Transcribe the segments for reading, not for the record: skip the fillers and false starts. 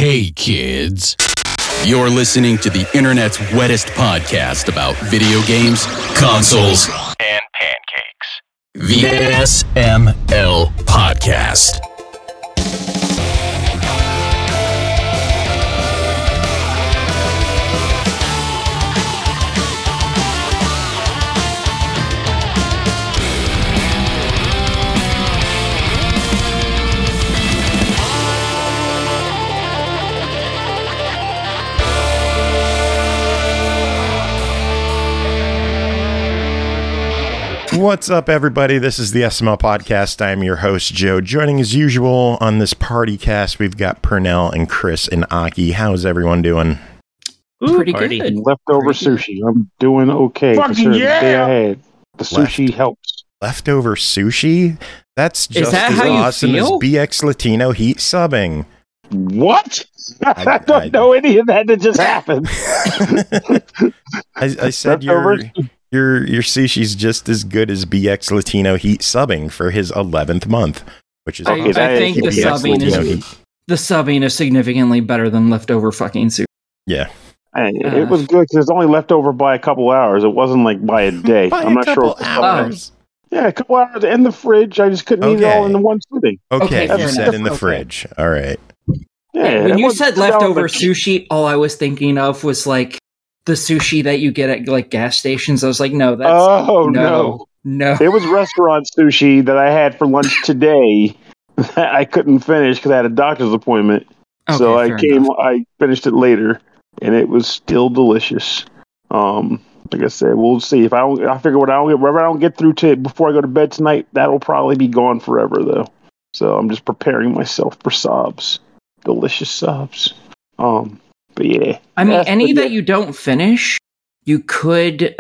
Hey kids, you're listening to the internet's wettest podcast about video games, consoles, and pancakes. The SML Podcast. What's up, everybody? This is the SML Podcast. I'm your host, Joe. Joining as usual on this party cast, we've got Pernell and Chris and Aki. How's everyone doing? Pretty good. Leftover sushi. I'm doing okay. Fucking yeah! The day I had. The sushi helps. Leftover sushi? That's just as awesome as BX Latino heat subbing. What? I don't know any of that just happened. I said your sushi's just as good as BX Latino heat subbing for his 11th month, which is I think the subbing is significantly better than leftover fucking sushi. Yeah. It was good because it's only left over by a couple hours. It wasn't like by a day. I'm not sure. Hours. Yeah, a couple hours in the fridge. I just couldn't eat it all in one sitting. Okay, you said in the fridge. All right. Yeah, when you said leftover sushi, all I was thinking of was like the sushi that you get at like gas stations. I was like, no, that's no. It was restaurant sushi that I had for lunch today. I couldn't finish because I had a doctor's appointment. Okay, so I finished it later, and it was still delicious. Like I said, we'll see if I figure whatever I don't get through to before I go to bed tonight. That'll probably be gone forever, though. So I'm just preparing myself for sobs, delicious sobs. But yeah, I mean, any that you don't finish, you could bake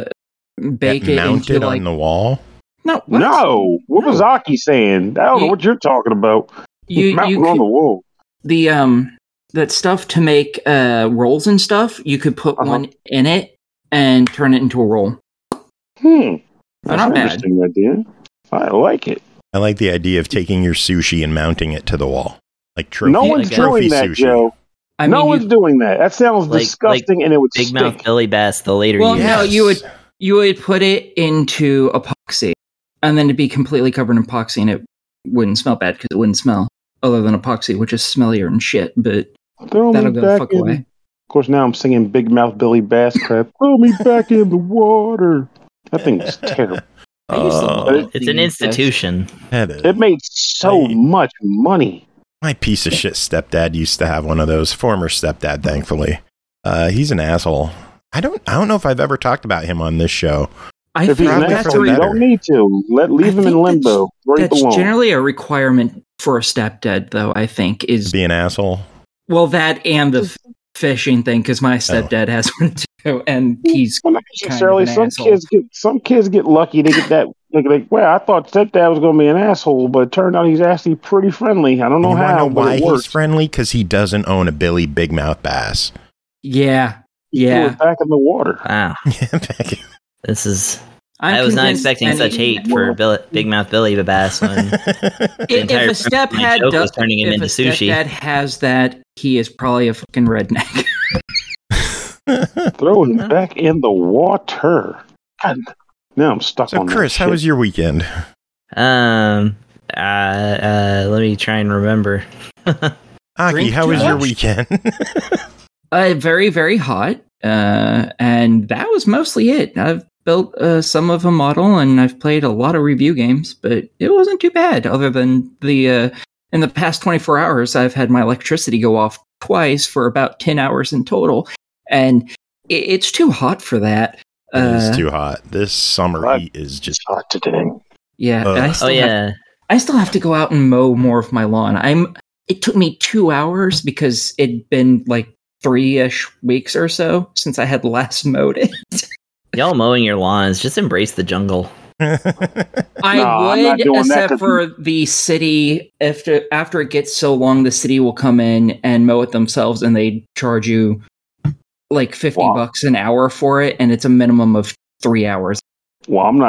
it mounted into on the wall. No, what was Aki saying? I don't know what you're talking about. You on the wall. That stuff to make rolls and stuff. You could put one in it and turn it into a roll. That's not an bad. Interesting idea. I like it. I like the idea of taking your sushi and mounting it to the wall, like trophy. No one's doing that, sushi. Joe. No one's doing that. That sounds disgusting, and it would Big stink. Mouth Billy Bass. The later, no, you would put it into epoxy, and then it'd be completely covered in epoxy, and it wouldn't smell bad because it wouldn't smell other than epoxy, which is smellier and shit. But that'll go the fuck away. Of course, now I'm singing Big Mouth Billy Bass crap. Throw me back in the water. That thing is terrible. It's an institution. It made so much money. My piece of shit stepdad used to have one of those. Former stepdad, thankfully. He's an asshole. I don't know if I've ever talked about him on this show. If he's an asshole, you don't need to. Leave him in limbo. That's generally a requirement for a stepdad, though, I think, is... Be an asshole? Well, that and the fishing thing, because my stepdad has one too, and he's not necessarily. Some kids get lucky. They get that... Well, I thought stepdad was going to be an asshole, but it turned out he's actually pretty friendly. I don't know how. Why he's friendly? Because he doesn't own a Billy Big Mouth Bass. Yeah. He was back in the water. Wow. This is... I was not expecting such hate for Big Mouth Billy Bass when if a stepdad has that, he is probably a fucking redneck. Throw him back in the water. God. Now I'm stuck on that. So, Chris, how was your weekend? Let me try and remember. Aki, how was your weekend? Very, very hot. And that was mostly it. I've built some of a model, and I've played a lot of review games, but it wasn't too bad. Other than in the past 24 hours, I've had my electricity go off twice for about 10 hours in total, and it's too hot for that. It is too hot. This summer heat is just hot today. Yeah, I still have to go out and mow more of my lawn. It took me 2 hours because it'd been like 3-ish weeks or so since I had last mowed it. Y'all mowing your lawns, just embrace the jungle. I would, except for the city. After it gets so long, the city will come in and mow it themselves, and they charge you like $50 an hour for it, and it's a minimum of 3 hours. Well, I'm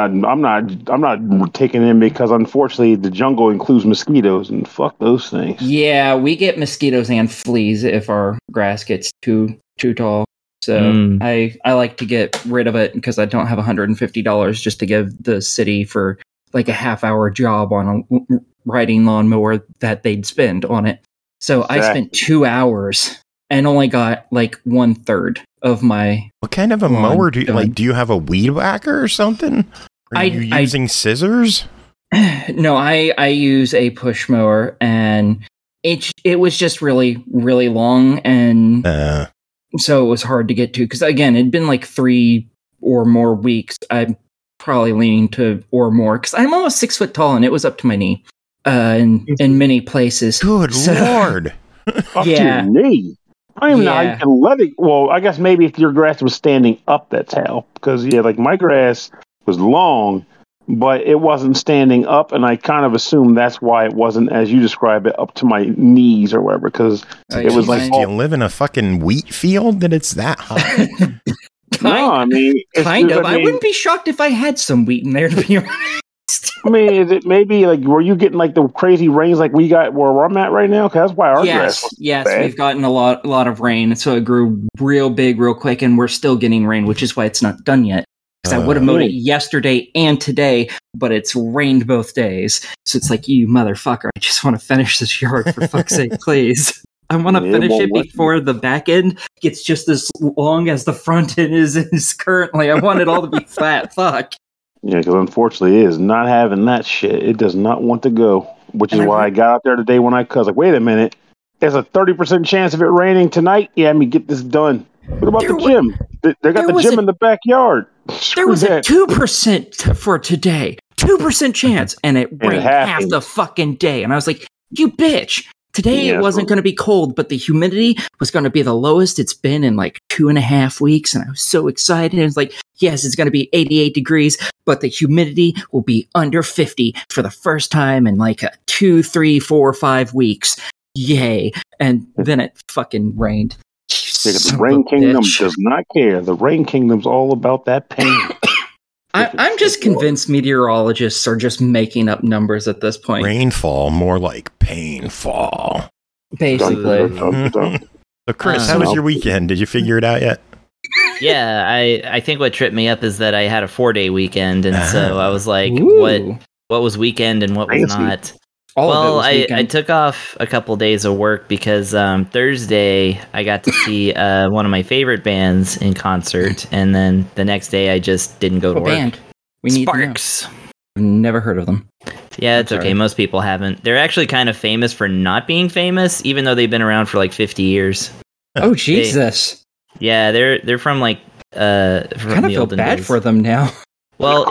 not taking in because unfortunately the jungle includes mosquitoes and fuck those things. Yeah, we get mosquitoes and fleas if our grass gets too tall. So I like to get rid of it because I don't have $150 just to give the city for like a half-hour job on a riding lawnmower that they'd spend on it. So exactly. I spent 2 hours and only got like 1/3 of my. What kind of a mower do you like? Do you have a weed whacker or something? Are you using scissors? No, I use a push mower, and it was just really, really long, and so it was hard to get to. Because again, it'd been like 3 or more weeks. I'm probably leaning to or more because I'm almost 6 foot tall, and it was up to my knee in many places. Good Lord! Up to your knee. I don't even know how you can let it. Well, I guess maybe if your grass was standing up, that's how. Because like my grass was long, but it wasn't standing up, and I kind of assumed that's why it wasn't, as you describe it, up to my knees or whatever. Because it was like, do you live in a fucking wheat field that it's that hot? No, I mean, kind of. I wouldn't be shocked if I had some wheat in there, to be honest. I mean, is it maybe like were you getting like the crazy rains like we got where I'm at right now? Because that's why our grass was bad. We've gotten a lot of rain, so it grew real big, real quick, and we're still getting rain, which is why it's not done yet. Because I would have mowed it yesterday and today, but it's rained both days. So it's like, you motherfucker! I just want to finish this yard for fuck's sake, please. I want to finish it before the back end gets just as long as the front end is currently. I want it all to be flat. Fuck. Yeah, because unfortunately it is not having that shit. It does not want to go, which is why I got out there today when I was like, wait a minute, there's a 30% chance of it raining tonight. Yeah, let me get this done. What about the gym? They got the gym in the backyard. There was a 2% for today. 2% chance, and it rained half the fucking day. And I was like, you bitch. Today it wasn't going to be cold, but the humidity was going to be the lowest it's been in like 2.5 weeks. And I was so excited. And it's like, yes, it's going to be 88 degrees, but the humidity will be under 50 for the first time in like 2, 3, 4, 5 weeks. Yay. And then it fucking rained. The Rain Kingdom does not care. The Rain Kingdom's all about that pain. I'm just convinced meteorologists are just making up numbers at this point. Rainfall, more like painfall. Basically. So, Chris, how was your weekend? Did you figure it out yet? Yeah, I think what tripped me up is that I had a 4-day weekend, and so I was like, what was weekend and what was not? I took off a couple days of work because Thursday I got to see one of my favorite bands in concert, and then the next day I just didn't go to work. Band? We need Sparks. I've never heard of them. Yeah, it's okay. Most people haven't. They're actually kind of famous for not being famous, even though they've been around for like 50 years. Oh Jesus! They're from like from kind of feel bad days. for them now. Well,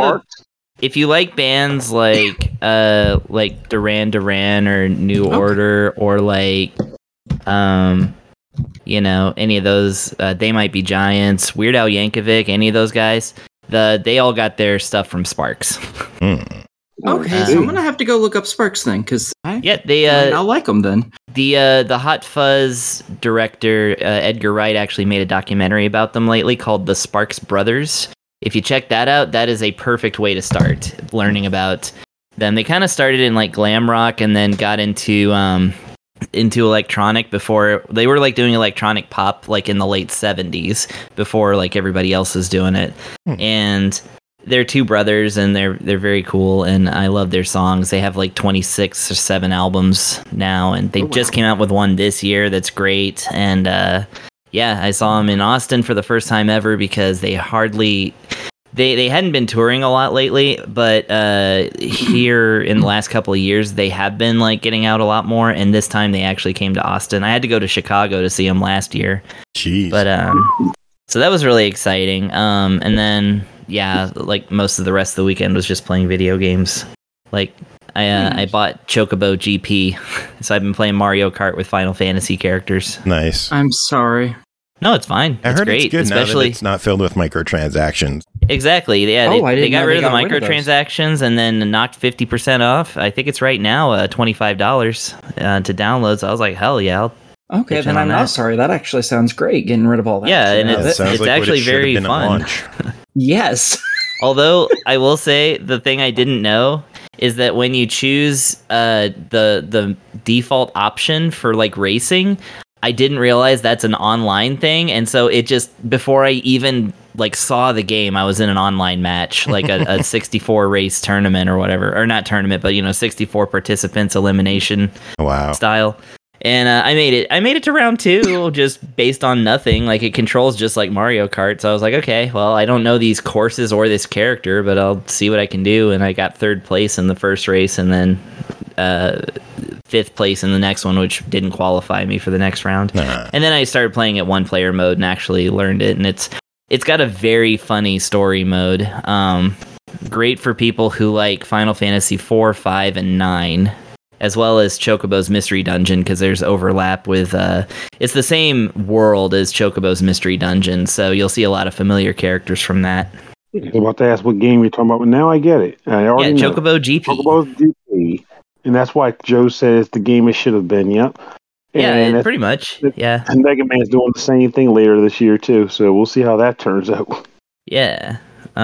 if you like bands like Duran Duran or New Order or like any of those, They Might Be Giants, Weird Al Yankovic, any of those guys, they all got their stuff from Sparks. Okay, so I'm gonna have to go look up Sparks then, because I'll like them then. The Hot Fuzz director Edgar Wright actually made a documentary about them lately called The Sparks Brothers. If you check that out, that is a perfect way to start learning about them. They kind of started in like glam rock and then got into electronic before they were like doing electronic pop like in the late 70s before like everybody else was doing it. And they're two brothers and they're very cool and I love their songs. They have like 26 or 7 albums now and they just came out with one this year that's great. And I saw them in Austin for the first time ever because they hadn't been touring a lot lately, but here in the last couple of years, they have been like getting out a lot more. And this time they actually came to Austin. I had to go to Chicago to see them last year. Jeez. But so that was really exciting. And then, like most of the rest of the weekend was just playing video games. Like I bought Chocobo GP, so I've been playing Mario Kart with Final Fantasy characters. Nice. I'm sorry. No, it's fine. I heard great. It's good especially now that it's not filled with microtransactions. Exactly. Yeah, they got rid of the microtransactions and then knocked 50% off. I think it's right now $25 to download. So I was like, hell yeah. Okay, then I'm not sorry. That actually sounds great. Getting rid of all that. Yeah, and it's like actually very fun. Yes. Although I will say the thing I didn't know is that when you choose the default option for like racing, I didn't realize that's an online thing, and so it just before I even like saw the game, I was in an online match, like a 64 race tournament or whatever, or not tournament, but 64 participants elimination style. And I made it to round 2 just based on nothing. Like it controls just like Mario Kart. So I was like, okay, well, I don't know these courses or this character, but I'll see what I can do. And I got 3rd place in the first race, and then 5th place in the next one, which didn't qualify me for the next round. And then I started playing it 1-player mode and actually learned it. And it's got a very funny story mode. Great for people who like Final Fantasy 4, 5, and 9. As well as Chocobo's Mystery Dungeon, because there's overlap with... it's the same world as Chocobo's Mystery Dungeon, so you'll see a lot of familiar characters from that. I was about to ask what game you're talking about, but now I get it. I already know. Chocobo GP. Chocobo's GP. And that's why Joe said it's the game it should have been, yep. Yeah, pretty much, yeah. And Mega Man's doing the same thing later this year, too, so we'll see how that turns out. Yeah. So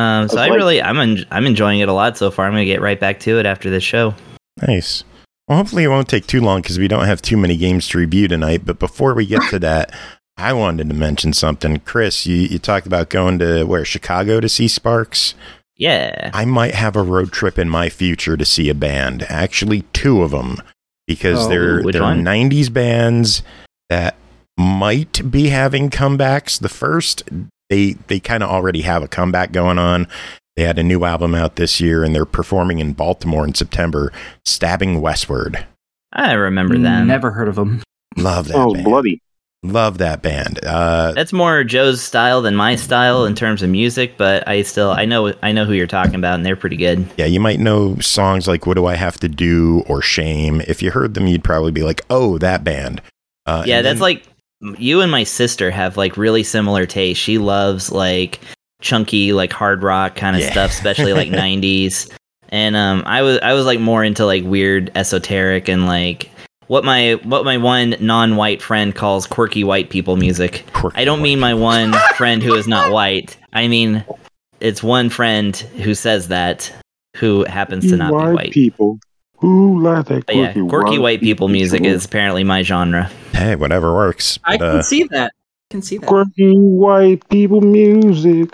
I'm enjoying it a lot so far. I'm going to get right back to it after this show. Nice. Well, hopefully it won't take too long because we don't have too many games to review tonight. But before we get to that, I wanted to mention something. Chris, you talked about going to Chicago to see Sparks? Yeah. I might have a road trip in my future to see a band. Actually, 2 of them. Because they're 90s bands that might be having comebacks. The first, they kind of already have a comeback going on. They had a new album out this year, and they're performing in Baltimore in September, Stabbing Westward. I remember that. Never heard of them. Love that band. Bloody. Love that band. That's more Joe's style than my style in terms of music, but I know who you're talking about, and they're pretty good. Yeah, you might know songs like What Do I Have to Do or Shame. If you heard them, you'd probably be like, oh, that band. Yeah, that's like you and my sister have like really similar tastes. She loves like chunky like hard rock kind of stuff, especially like 90s, and I was like more into like weird esoteric and like what my one non-white friend calls quirky white people music. I don't mean my one friend who is not white. I mean it's one friend who says that who happens to not be white. People who like that quirky white people music is apparently my genre. Hey, whatever works. I can see that. Quirky white people music.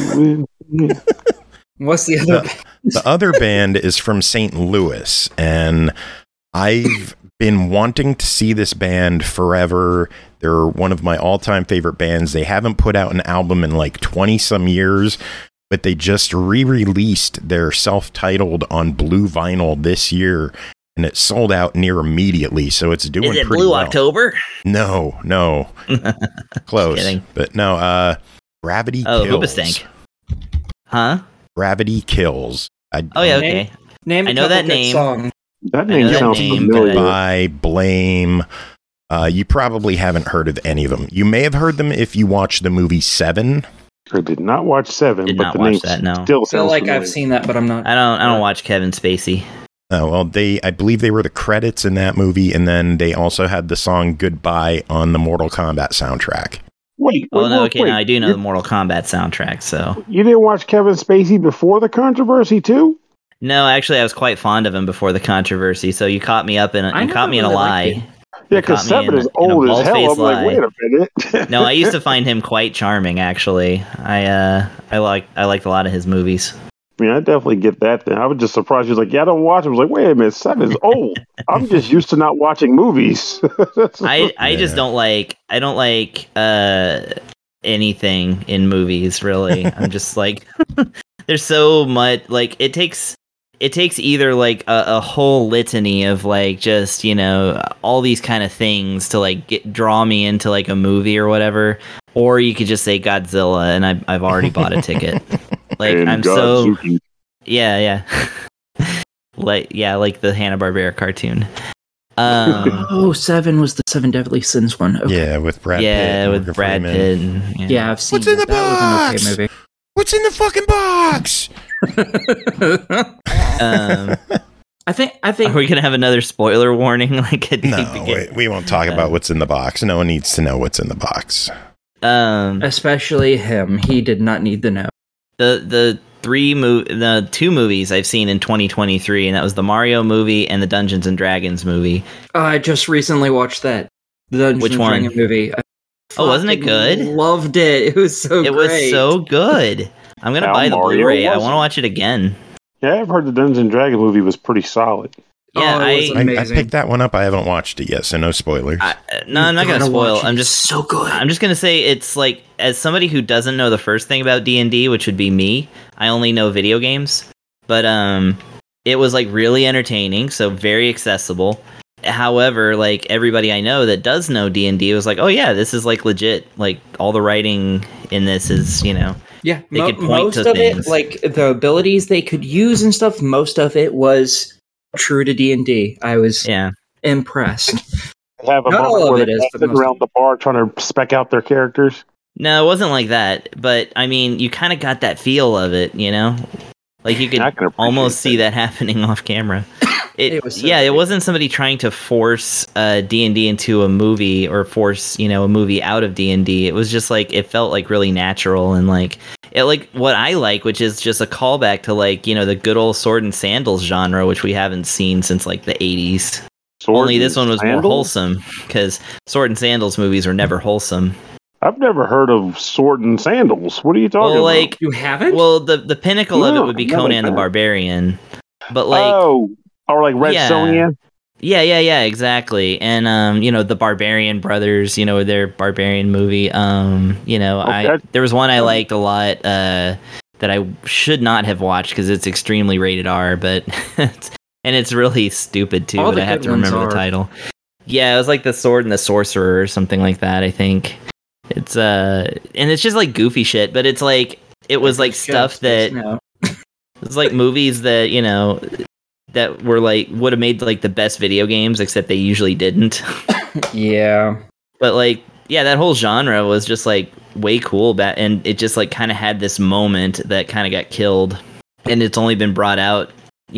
What's the other band? The other band is from St. Louis, and I've been wanting to see this band forever. They're one of my all-time favorite bands. They haven't put out an album in like 20-some years, but they just re-released their self-titled on blue vinyl this year, and it sold out near immediately, so it's doing pretty well. Is it Blue October? No. Close. But no, Gravity Kills. Oh, Hoobastank. Huh? Gravity Kills. Okay. Name I know that name. Song. That name sounds familiar. By Blame. You probably haven't heard of any of them. You may have heard them if you watched the movie Seven. I did not watch Seven, but the name still sounds I feel like familiar. I've seen that, but I'm not. I don't watch Kevin Spacey. Oh, well, I believe they were the credits in that movie, and then they also had the song Goodbye on the Mortal Kombat soundtrack. Wait. Now I do know the Mortal Kombat soundtrack, so. You didn't watch Kevin Spacey before the controversy, too? No, actually, I was quite fond of him before the controversy, so you caught me in a lie. Yeah, because Seven is old as hell. I'm like, wait a minute. No, I used to find him quite charming, actually. I liked a lot of his movies. I mean, I definitely get that then. I was just surprised. He was like, yeah, I don't watch him. I was like, wait a minute, Seven's old. I'm just used to not watching movies. I just don't like anything in movies, really. I'm just like, there's so much, like, it takes either like a whole litany of like just, all these kind of things to like draw me into like a movie or whatever, or you could just say Godzilla and I've already bought a ticket. Like and I'm Godzuki. So yeah. like the Hanna-Barbera cartoon. Seven was the Seven Deadly Sins one. Okay. Yeah, with Brad Pitt. Yeah, with Brad Pitt. Yeah, I've seen What's in the box? Was an okay movie. What's in the fucking box? I think. Are we gonna have another spoiler warning? No, we won't talk about what's in the box. No one needs to know what's in the box. Especially him. He did not need to know. The the two movies I've seen in 2023, and that was the Mario movie and the Dungeons and Dragons movie. I just recently watched that. The Dungeons Which and one? Dragons movie. Wasn't it good? Loved it. It was so great. It was so good. I'm going to buy the Mario Blu-ray. I was- want to watch it again. Yeah, I've heard the Dungeons and Dragons movie was pretty solid. Yeah, it was I amazing. picked that one up. I haven't watched it yet, so no spoilers. No, I'm not going to Gotta spoil. watch it. I'm just so good. I'm just going to say it's like, as somebody who doesn't know the first thing about D&D, which would be me, I only know video games, but it was like really entertaining, so very accessible. However, like everybody I know that does know D&D was like, oh yeah, this is like legit. Like all the writing in this is, Yeah, they could point most to of things. it, like the abilities they could use and stuff, most of it was true to D&D. I was impressed. They have a Not moment all of where it they're is, but sitting most- around the bar trying to spec out their characters. No, it wasn't like that, but I mean, you kind of got that feel of it, Like you could I can appreciate almost see that. that happening off camera. It was so it great. wasn't somebody trying to force D&D into a movie or force, a movie out of D&D. It was just like, it felt like really natural and like, it like what I like, which is just a callback to like, the good old sword and sandals genre, which we haven't seen since like the 80s. Only this one was more wholesome, because sword and sandals movies are never wholesome. I've never heard of Sword and Sandals. What are you talking about? You haven't? Well, the pinnacle of it No, would be I've never Conan the been. Barbarian. But like, or like Red Yeah. Sonja? yeah, exactly. And the Barbarian Brothers, their Barbarian movie. There was one I liked a lot that I should not have watched because it's extremely rated R, but and it's really stupid too. All But the I have good to remember ones the are. title. Yeah, it was like The Sword and the Sorcerer or something like that, I think. It's and it's just like goofy shit, but it's like it was like stuff that No. it's like movies that that were like would have made like the best video games, except they usually didn't. Yeah. But like, yeah, that whole genre was just like way cool, and it just like kind of had this moment that kind of got killed, and it's only been brought out.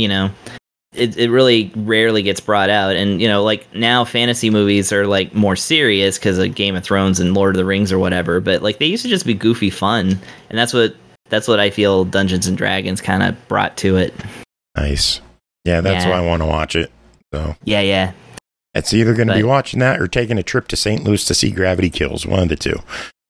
It really rarely gets brought out, and like now fantasy movies are like more serious because of Game of Thrones and Lord of the Rings or whatever. But like they used to just be goofy fun, and that's what I feel Dungeons and Dragons kind of brought to it. Nice. Yeah, that's why I want to watch it. So Yeah. it's either going to be But- watching that or taking a trip to St. Louis to see Gravity Kills. One of the two.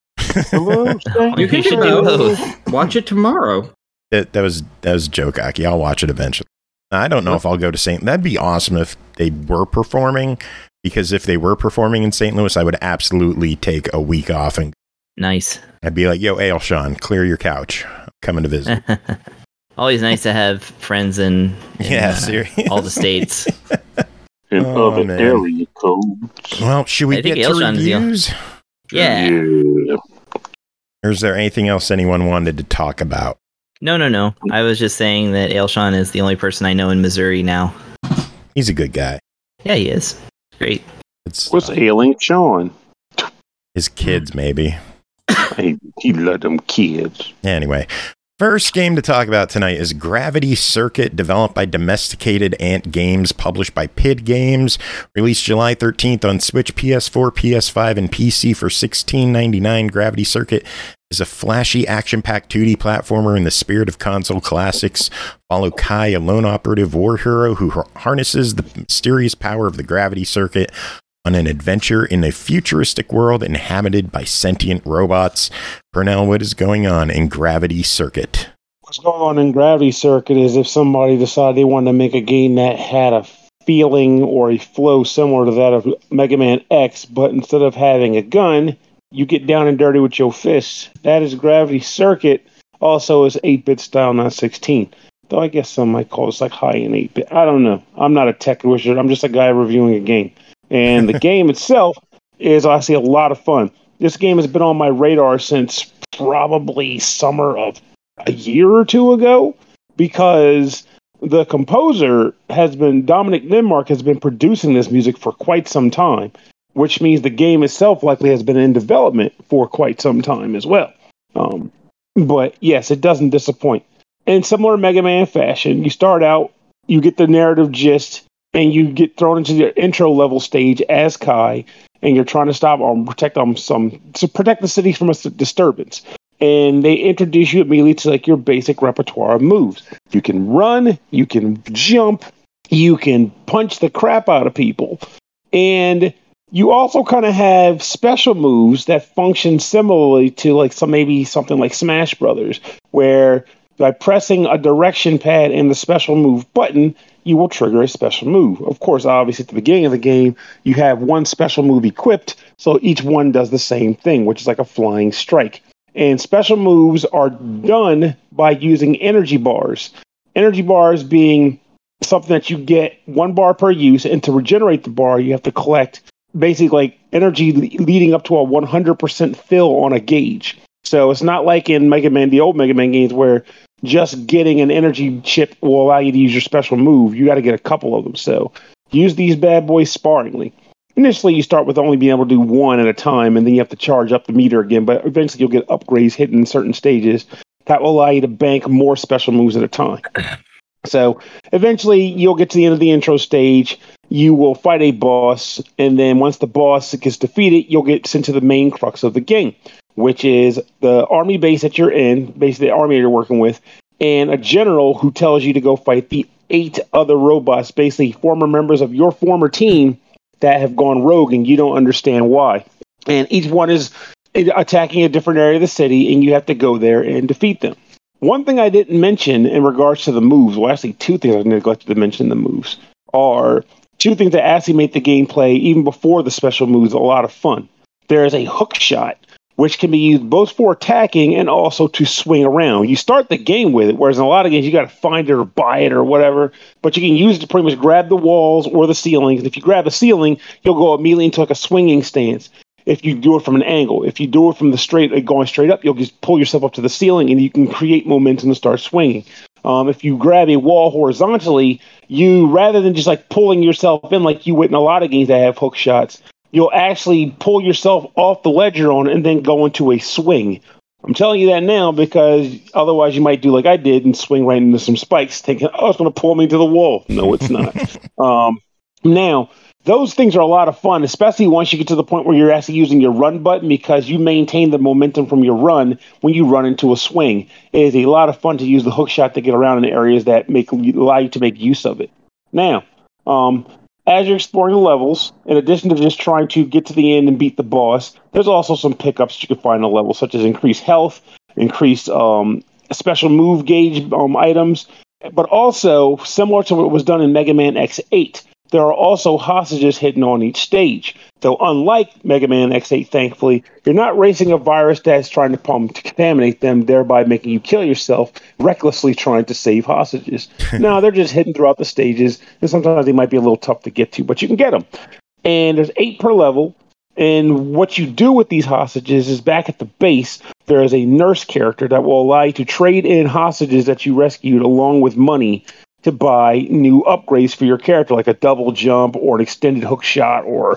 You can should do do both. Watch it tomorrow. That was a joke, Aki. I'll watch it eventually. I don't know if I'll go to St. That'd be awesome if they were performing, because if they were performing in St. Louis, I would absolutely take a week off and Nice. I'd be like, yo, Ailshawn, clear your couch. I'm coming to visit. Always nice to have friends in Yeah, seriously. all the states. In Oh, other man. area codes. Well, should we I think get to Ailshawn's the- reviews? Yeah. Or is there anything else anyone wanted to talk about? No. I was just saying that Ailshawn is the only person I know in Missouri now. He's a good guy. Yeah, he is. Great. It's What's ailing Sean? his kids, maybe. He let them kids. Anyway, first game to talk about tonight is Gravity Circuit, developed by Domesticated Ant Games, published by PID Games, released July 13th on Switch, PS4, PS5, and PC for $16.99. Gravity Circuit is a flashy, action-packed 2D platformer in the spirit of console classics. Follow Kai, a lone operative war hero who harnesses the mysterious power of the Gravity Circuit on an adventure in a futuristic world inhabited by sentient robots. Pernell, what is going on in Gravity Circuit? What's going on in Gravity Circuit is if somebody decided they wanted to make a game that had a feeling or a flow similar to that of Mega Man X, but instead of having a gun, you get down and dirty with your fists. That is Gravity Circuit. Also is 8-bit style, not 16. Though I guess some might call it like high-end 8-bit. I don't know. I'm not a tech wizard. I'm just a guy reviewing a game. And the game itself is, I see, a lot of fun. This game has been on my radar since probably summer of a year or two ago, because the composer Dominic Denmark has been producing this music for quite some time, which means the game itself likely has been in development for quite some time as well. But yes, it doesn't disappoint. In similar Mega Man fashion, you start out, you get the narrative gist, and you get thrown into the intro level stage as Kai, and you're trying to stop or protect the city from a disturbance. and they introduce you immediately to like your basic repertoire of moves. You can run, you can jump, you can punch the crap out of people, and you also kind of have special moves that function similarly to like something like Smash Brothers, where by pressing a direction pad and the special move button, you will trigger a special move. Of course, obviously, at the beginning of the game, you have one special move equipped, so each one does the same thing, which is like a flying strike. And special moves are done by using energy bars. Energy bars being something that you get 1 bar per use, and to regenerate the bar, you have to collect basically like energy leading up to a 100% fill on a gauge. So it's not like in Mega Man, the old Mega Man games, where just getting an energy chip will allow you to use your special move. You got to get a couple of them. So use these bad boys sparingly. Initially, you start with only being able to do one at a time, and then you have to charge up the meter again. But eventually, you'll get upgrades hidden in certain stages that will allow you to bank more special moves at a time. So eventually, you'll get to the end of the intro stage. You will fight a boss, and then once the boss gets defeated, you'll get sent to the main crux of the game, which is the army base that you're in, basically the army you're working with, and a general who tells you to go fight the 8 other robots, basically former members of your former team that have gone rogue, and you don't understand why. And each one is attacking a different area of the city, and you have to go there and defeat them. One thing I didn't mention in regards to the moves, well, actually 2 things I neglected to mention the moves, are 2 things that actually make the gameplay, even before the special moves, a lot of fun. There is a hook shot, which can be used both for attacking and also to swing around. You start the game with it, whereas in a lot of games, you got to find it or buy it or whatever, but you can use it to pretty much grab the walls or the ceilings. If you grab a ceiling, you'll go immediately into like a swinging stance. If you do it from an angle, if you do it from going straight up, you'll just pull yourself up to the ceiling and you can create momentum to start swinging. If you grab a wall horizontally, you, rather than just like pulling yourself in like you would in a lot of games that have hook shots, you'll actually pull yourself off the ledger on and then go into a swing. I'm telling you that now because otherwise you might do like I did and swing right into some spikes thinking, oh, it's going to pull me to the wall. No, it's not. Now, those things are a lot of fun, especially once you get to the point where you're actually using your run button because you maintain the momentum from your run when you run into a swing. It is a lot of fun to use the hook shot to get around in areas that allow you to make use of it. Now, as you're exploring the levels, in addition to just trying to get to the end and beat the boss, there's also some pickups you can find in the level, such as increased health, increased special move gauge items, but also, similar to what was done in Mega Man X8, there are also hostages hidden on each stage. Though unlike Mega Man X8, thankfully, you're not racing a virus that's trying to contaminate them, thereby making you kill yourself, recklessly trying to save hostages. No, they're just hidden throughout the stages, and sometimes they might be a little tough to get to, but you can get them. And there's 8 per level, and what you do with these hostages is back at the base, there is a nurse character that will allow you to trade in hostages that you rescued along with money to buy new upgrades for your character, like a double jump or an extended hook shot or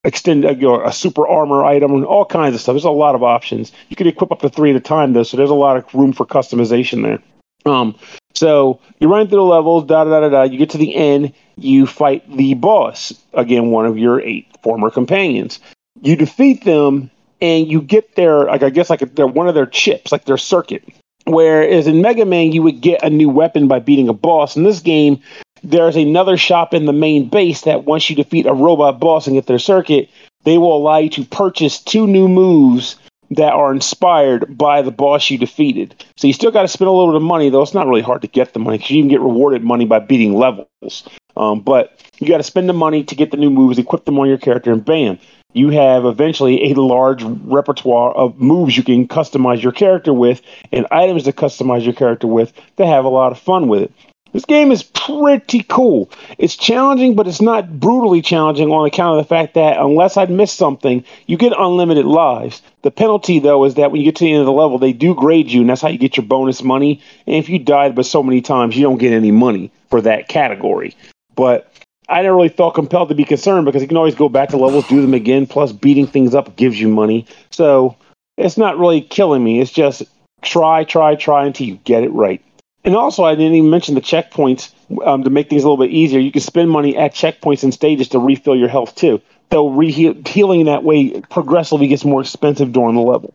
a super armor item and all kinds of stuff. There's a lot of options. You can equip up to 3 at a time, though, so there's a lot of room for customization there. So you're running through the levels, you get to the end, you fight the boss, again, one of your 8 former companions. You defeat them, and you get their, they're one of their chips, like their circuit. Whereas in Mega Man, you would get a new weapon by beating a boss. In this game, there's another shop in the main base that once you defeat a robot boss and get their circuit, they will allow you to purchase 2 new moves that are inspired by the boss you defeated. So you still got to spend a little bit of money, though. It's not really hard to get the money because you can get rewarded money by beating levels. But you got to spend the money to get the new moves, equip them on your character, and bam. You have eventually a large repertoire of moves you can customize your character with and items to customize your character with to have a lot of fun with it. This game is pretty cool. It's challenging, but it's not brutally challenging on account of the fact that unless I'd missed something, you get unlimited lives. The penalty, though, is that when you get to the end of the level, they do grade you, and that's how you get your bonus money. And if you died but so many times, you don't get any money for that category. But I never really felt compelled to be concerned because you can always go back to levels, do them again, plus beating things up gives you money. So it's not really killing me. It's just try until you get it right. And also, I didn't even mention the checkpoints to make things a little bit easier. You can spend money at checkpoints and stages to refill your health too. Though healing that way progressively gets more expensive during the level.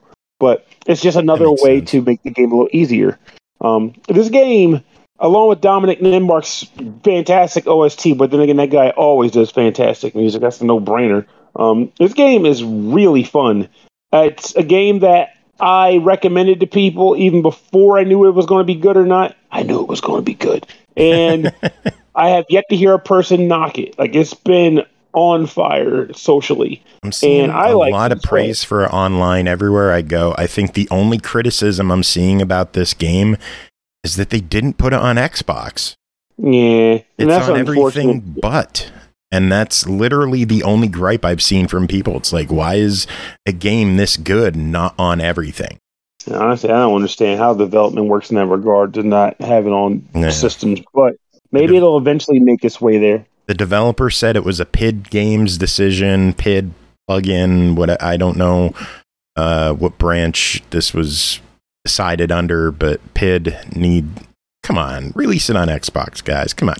but it's just another way to make the game a little easier. This game, along with Dominic Nembhard's fantastic OST, but then again, that guy always does fantastic music. That's a no-brainer. This game is really fun. It's a game that I recommended to people even before I knew it was going to be good or not. I knew it was going to be good. And I have yet to hear a person knock it. Like, it's been on fire socially. I'm seeing a lot of praise for it online everywhere I go. I think the only criticism I'm seeing about this game is that they didn't put it on Xbox. Yeah. It's on everything but. And that's literally the only gripe I've seen from people. It's like, why is a game this good not on everything? Honestly, I don't understand how development works in that regard to not have it on systems. But maybe it'll eventually make its way there. The developer said it was a PID Games decision, PID plugin. What I don't know what branch this was decided under, but PID come on, release it on Xbox, guys. Come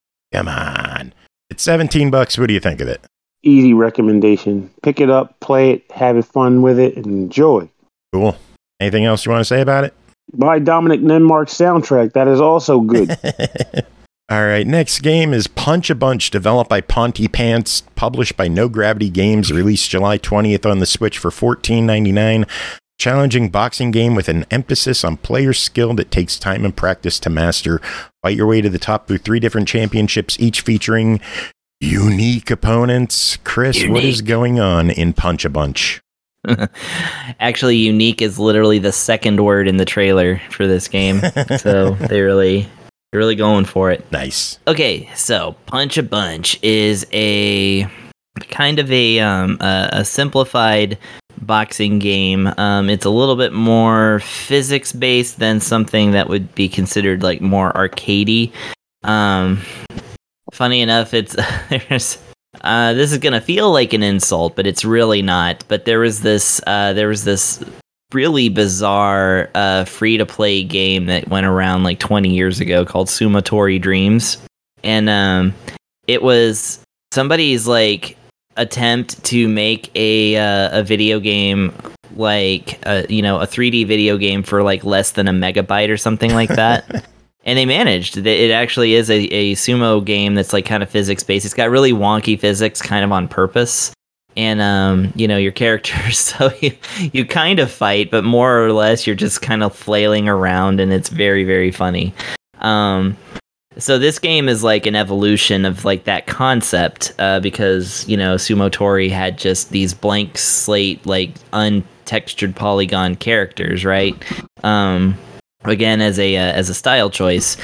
on. It's $17. What do you think of it? Easy recommendation. Pick it up, play it, have fun with it, and enjoy. Cool. Anything else you want to say about it? Buy Dominic Nembhard's soundtrack. That is also good. All right. Next game is Punch a Bunch, developed by Pontypants, published by No Gravity Games, released July 20th on the Switch for $14.99. Challenging boxing game with an emphasis on player skill that takes time and practice to master. Fight your way to the top through 3 different championships, each featuring unique opponents. Chris, what is going on in Punch a Bunch? Actually, unique is literally the second word in the trailer for this game. So they're really going for it. Nice. Okay, so Punch a Bunch is a kind of a simplified boxing game. It's a little bit more physics based than something that would be considered like more arcadey. Funny enough, it's this is gonna feel like an insult, but it's really not. But there was this really bizarre free to play game that went around like 20 years ago called Sumotori Dreams, and it was somebody's like attempt to make a video game like a 3D video game for like less than a megabyte or something like that. And they managed. It actually is a sumo game that's like kind of physics based. It's got really wonky physics kind of on purpose. And your characters, so you kind of fight, but more or less you're just kind of flailing around, and it's very, very funny. So this game is like an evolution of like that concept, because Sumotori had just these blank slate, like untextured polygon characters, right? Again, as a style choice.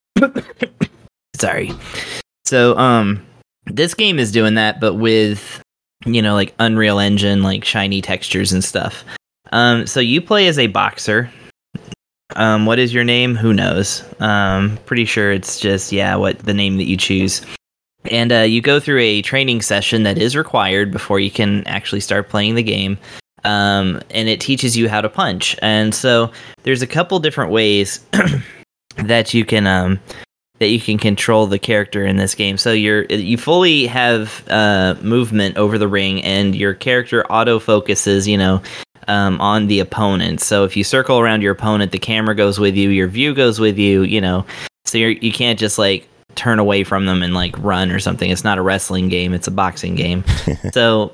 Sorry. So this game is doing that, but with like Unreal Engine, like shiny textures and stuff. So you play as a boxer. What is your name? Who knows? Pretty sure it's just, what the name that you choose. And you go through a training session that is required before you can actually start playing the game. And it teaches you how to punch. And so there's a couple different ways that you can control the character in this game. So you fully have movement over the ring, and your character auto focuses, on the opponent. So if you circle around your opponent, the camera goes with you, your view goes with you, so you can't just like turn away from them and like run or something. It's not a wrestling game, it's a boxing game. So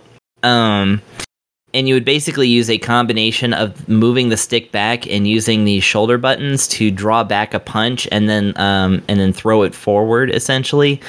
and you would basically use a combination of moving the stick back and using the shoulder buttons to draw back a punch, and then throw it forward, essentially,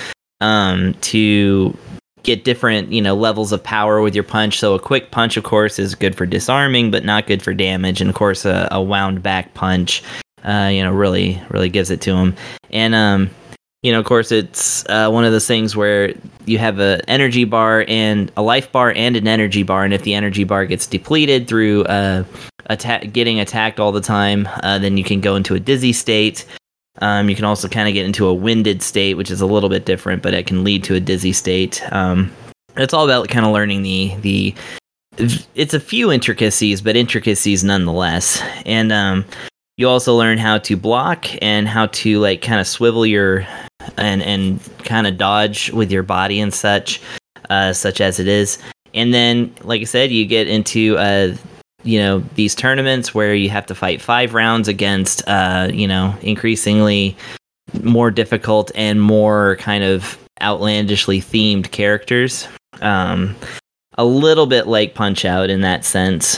to get different, levels of power with your punch. So a quick punch, of course, is good for disarming, but not good for damage. And of course, a wound back punch, really, really gives it to him. And of course, it's one of those things where you have an energy bar and a life bar and an energy bar, and if the energy bar gets depleted through getting attacked all the time, then you can go into a dizzy state. You can also kind of get into a winded state, which is a little bit different, but it can lead to a dizzy state. It's all about kind of learning the it's a few intricacies, but intricacies nonetheless. And you also learn how to block and how to like kind of swivel your and kind of dodge with your body and such as it is. And then, like I said, you get into these tournaments where you have to fight 5 rounds against, increasingly more difficult and more kind of outlandishly themed characters. A little bit like Punch-Out in that sense.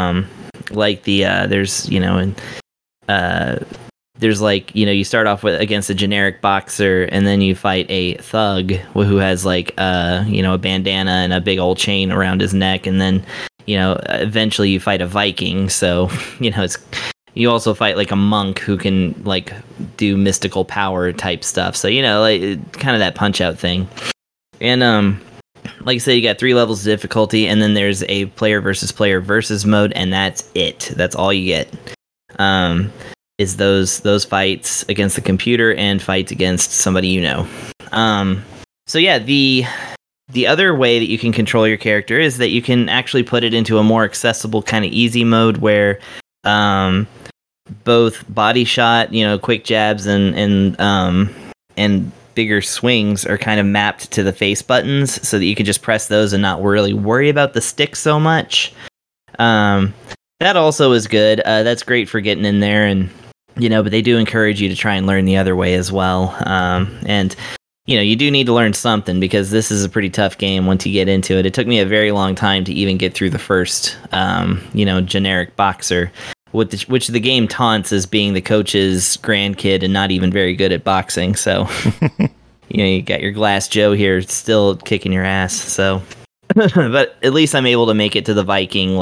There's like, you start off against a generic boxer, and then you fight a thug who has like, a bandana and a big old chain around his neck, and then, eventually you fight a Viking. So, you also fight like a monk who can like do mystical power type stuff. So, like kind of that Punch-Out thing. And, like I said, you got 3 levels of difficulty, and then there's a player versus mode, and that's it. That's all you get. Is those fights against the computer and fights against somebody So yeah, the other way that you can control your character is that you can actually put it into a more accessible kind of easy mode where both body shot, quick jabs and bigger swings are kind of mapped to the face buttons, so that you can just press those and not really worry about the stick so much. That also is good. That's great for getting in there, and but they do encourage you to try and learn the other way as well. And you do need to learn something, because this is a pretty tough game once you get into it. It took me a very long time to even get through the first, generic boxer, which the game taunts as being the coach's grandkid and not even very good at boxing. So, you got your Glass Joe here still kicking your ass. So, but at least I'm able to make it to the Viking,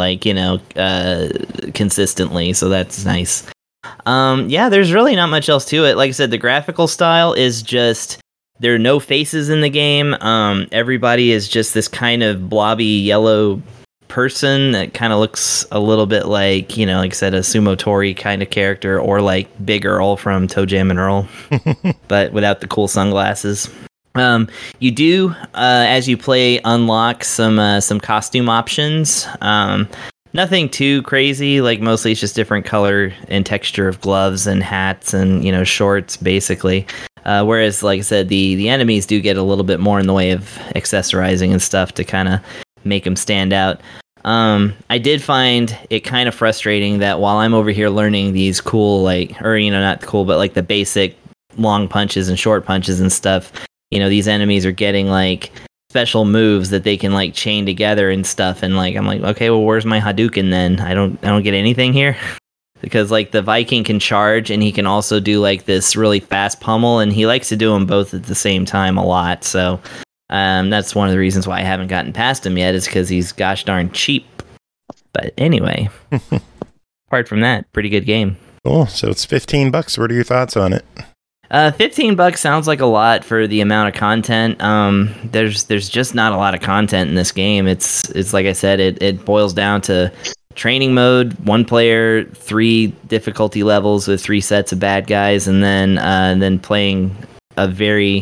consistently. So that's nice. There's really not much else to it. Like I said, the graphical style is just, there are no faces in the game. Everybody is just this kind of blobby yellow person that kind of looks a little bit like, like I said, a Sumo Tori kind of character, or like Big Earl from Toe Jam and Earl, but without the cool sunglasses. You do, as you play, unlock some costume options. Nothing too crazy, like mostly it's just different color and texture of gloves and hats and, shorts, basically. Whereas, like I said, the enemies do get a little bit more in the way of accessorizing and stuff to kind of make them stand out. I did find it kind of frustrating that while I'm over here learning these cool, not cool, but like the basic long punches and short punches and stuff, these enemies are getting like special moves that they can like chain together and stuff, and like I'm like, okay, well, where's my Hadouken then? I don't get anything here. Because like the Viking can charge, and he can also do like this really fast pummel, and he likes to do them both at the same time a lot. So that's one of the reasons why I haven't gotten past him yet, is because he's gosh darn cheap. But anyway, apart from that, pretty good game. Cool. So it's $15. What are your thoughts on it? $15 sounds like a lot for the amount of content. There's just not a lot of content in this game. It's like I said, it boils down to training mode, 1 player, 3 difficulty levels with 3 sets of bad guys, and then playing a very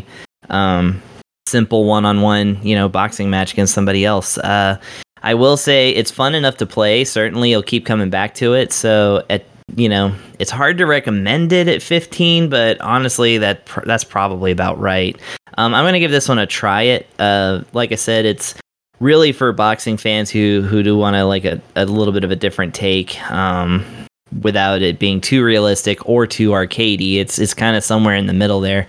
simple one-on-one, boxing match against somebody else. I will say it's fun enough to play. Certainly, you'll keep coming back to it. So it's hard to recommend it at 15, but honestly, that's probably about right. I'm gonna give this one a try it. Like I said, it's really for boxing fans who do want to like a little bit of a different take, without it being too realistic or too arcadey. It's kind of somewhere in the middle there.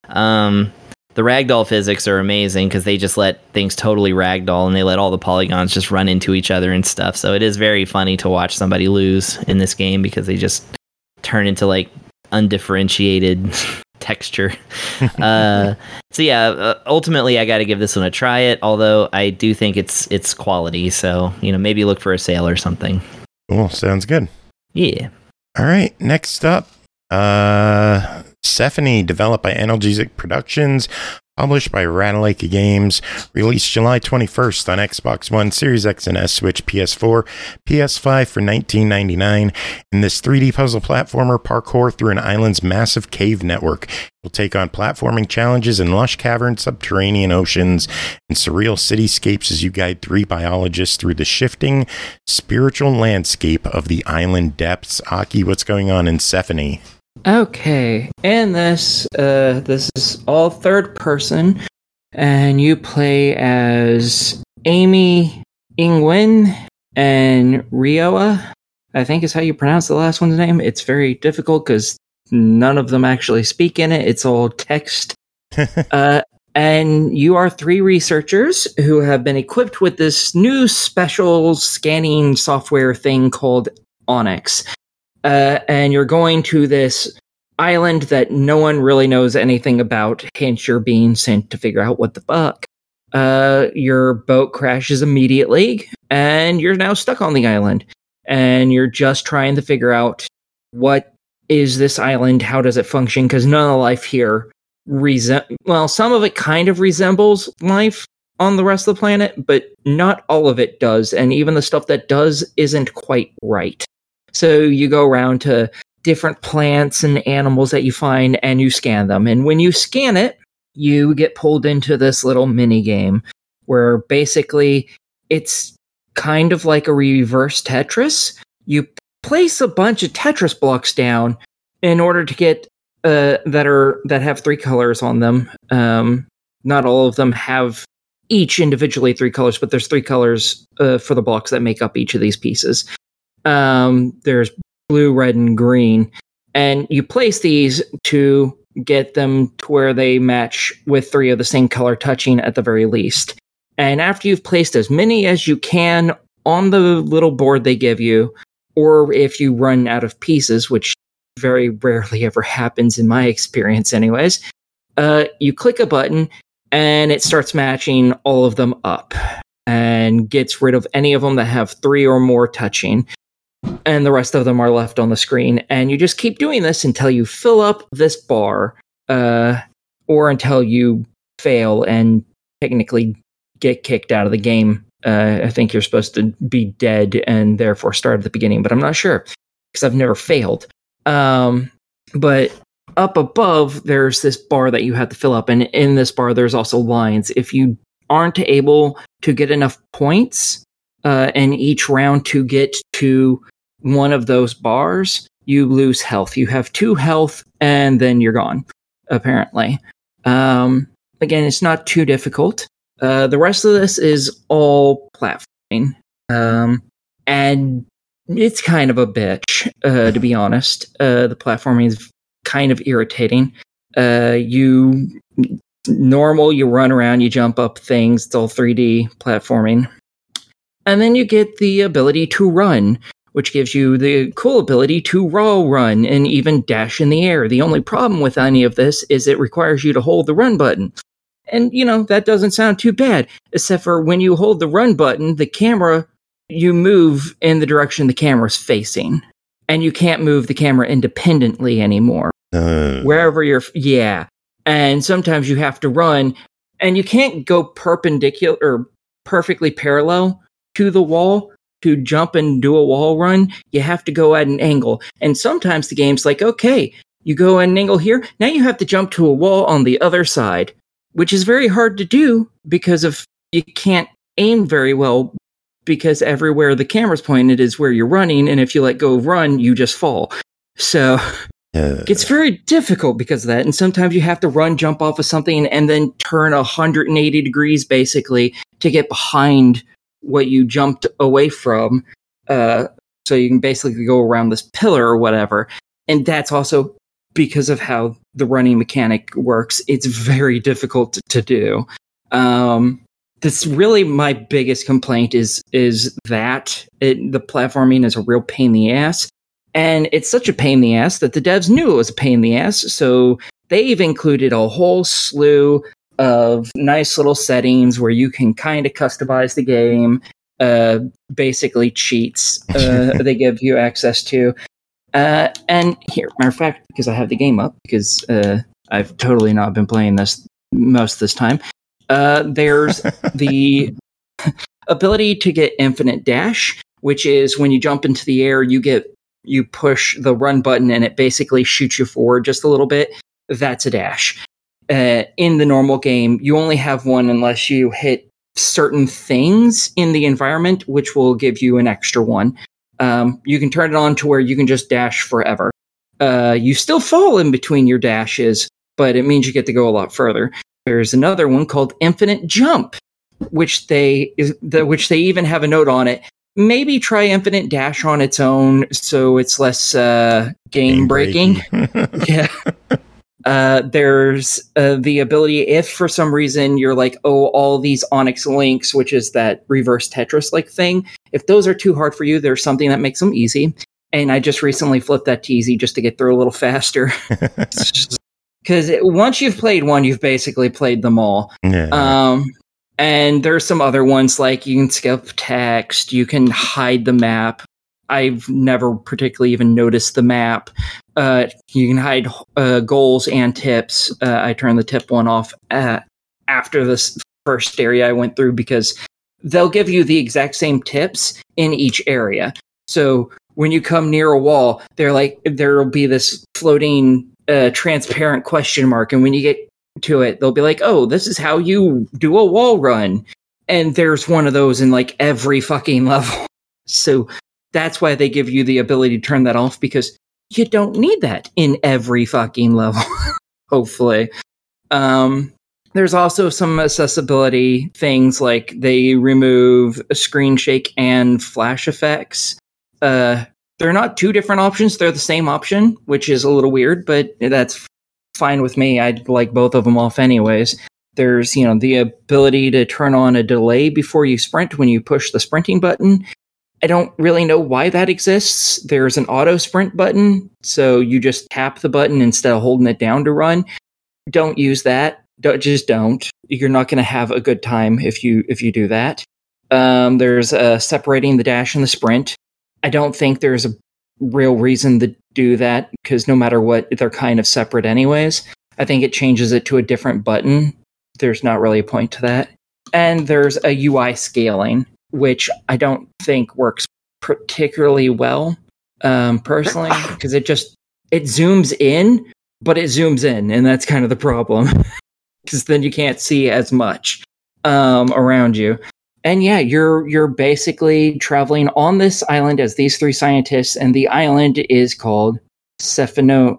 The ragdoll physics are amazing because they just let things totally ragdoll, and they let all the polygons just run into each other and stuff. So it is very funny to watch somebody lose in this game because they just turn into like undifferentiated texture. Ultimately I got to give this one a try it, although I do think it's quality. So, maybe look for a sale or something. Cool. Sounds good. Yeah. All right. Next up, Sephony, developed by Analgesic Productions, published by Ratalaika Games, released July 21st on Xbox One, Series X and S, Switch, PS4, PS5 for $19.99. In this 3D puzzle platformer, parkour through an island's massive cave network. You'll take on platforming challenges in lush caverns, subterranean oceans, and surreal cityscapes as you guide 3 biologists through the shifting spiritual landscape of the island depths. Aki, what's going on in Sephony? Okay, and this is all third person, and you play as Amy Ingwen, and Rioa, I think is how you pronounce the last one's name. It's very difficult because none of them actually speak in it. It's all text. And you are 3 researchers who have been equipped with this new special scanning software thing called Onyx. And you're going to this island that no one really knows anything about, hence you're being sent to figure out what the fuck. Your boat crashes immediately, and you're now stuck on the island. And you're just trying to figure out what is this island, how does it function, because none of the life here some of it kind of resembles life on the rest of the planet, but not all of it does, and even the stuff that does isn't quite right. So you go around to different plants and animals that you find, and you scan them, and when you scan it, you get pulled into this little mini game, where basically it's kind of like a reverse Tetris. You place a bunch of Tetris blocks down in order to get that have 3 colors on them. Not all of them have each individually 3 colors, but there's 3 colors for the blocks that make up each of these pieces. There's blue, red, and green. And you place these to get them to where they match with 3 of the same color touching at the very least. And after you've placed as many as you can on the little board they give you, or if you run out of pieces, which very rarely ever happens in my experience anyways, you click a button and it starts matching all of them up and gets rid of any of them that have 3 or more touching, and the rest of them are left on the screen. And you just keep doing this until you fill up this bar, or until you fail and technically get kicked out of the game. I think you're supposed to be dead and therefore start at the beginning, but I'm not sure because I've never failed. But up above, there's this bar that you have to fill up, and in this bar, there's also lines. If you aren't able to get enough points in each round to get to one of those bars, you lose health. You have 2 health, and then you're gone, apparently. Again, it's not too difficult. The rest of this is all platforming. And it's kind of a bitch, to be honest. The platforming is kind of irritating. You run around, you jump up things, it's all 3D platforming. And then you get the ability to run, which gives you the cool ability to wall run and even dash in the air. The only problem with any of this is it requires you to hold the run button. And, that doesn't sound too bad, except for when you hold the run button, the camera, you move in the direction the camera's facing. And you can't move the camera independently anymore. Wherever yeah. And sometimes you have to run, and you can't go perpendicular or perfectly parallel to the wall to jump and do a wall run. You have to go at an angle. And sometimes the game's like, okay, you go at an angle here, now you have to jump to a wall on the other side, which is very hard to do because you can't aim very well, because everywhere the camera's pointed is where you're running, and if you let go of run, you just fall. So it's very difficult because of that, and sometimes you have to run, jump off of something, and then turn 180 degrees, basically, to get behind what you jumped away from, so you can basically go around this pillar or whatever. And that's also because of how the running mechanic works. It's very difficult to do. That's really my biggest complaint is that the platforming is a real pain in the ass. And it's such a pain in the ass that the devs knew it was a pain in the ass. So they've included a whole slew of nice little settings where you can kind of customize the game, basically cheats they give you access to. And here, matter of fact, because I have the game up, because I've totally not been playing this most of this time, there's the ability to get infinite dash, which is when you jump into the air, you push the run button and it basically shoots you forward just a little bit. That's a dash. In the normal game, you only have one unless you hit certain things in the environment, which will give you an extra one. You can turn it on to where you can just dash forever. You still fall in between your dashes, but it means you get to go a lot further. There's another one called Infinite Jump, which they even have a note on it. maybe try Infinite Dash on its own so it's less game breaking. Yeah. There's the ability, if for some reason you're like, oh, all these Onyx links, which is that reverse Tetris-like thing, if those are too hard for you, there's something that makes them easy. And I just recently flipped that to easy just to get through a little faster. Because once you've played one, you've basically played them all. Yeah. And there's some other ones, like you can skip text, you can hide the map. I've never particularly even noticed the map. You can hide goals and tips. I turned the tip one off after this first area I went through because they'll give you the exact same tips in each area. So when you come near a wall, there'll be this floating transparent question mark, and when you get to it, they'll be like, oh, this is how you do a wall run. And there's one of those in like every fucking level. So that's why they give you the ability to turn that off, because you don't need that in every fucking level, hopefully. There's also some accessibility things, like they remove screen shake and flash effects. They're not two different options. They're the same option, which is a little weird, but that's fine with me. I'd like both of them off anyways. There's, the ability to turn on a delay before you sprint when you push the sprinting button. I don't really know why that exists. There's an auto sprint button, so you just tap the button instead of holding it down to run. Don't use that. Just don't. You're not going to have a good time if you do that. There's separating the dash and the sprint. I don't think there's a real reason to do that, because no matter what, they're kind of separate anyways. I think it changes it to a different button. There's not really a point to that. And there's a UI scaling, which I don't think works particularly well, personally, because it zooms in, but it zooms in, and that's kind of the problem, because then you can't see as much around you. And yeah, you're basically traveling on this island as these three scientists, and the island is called Sephony.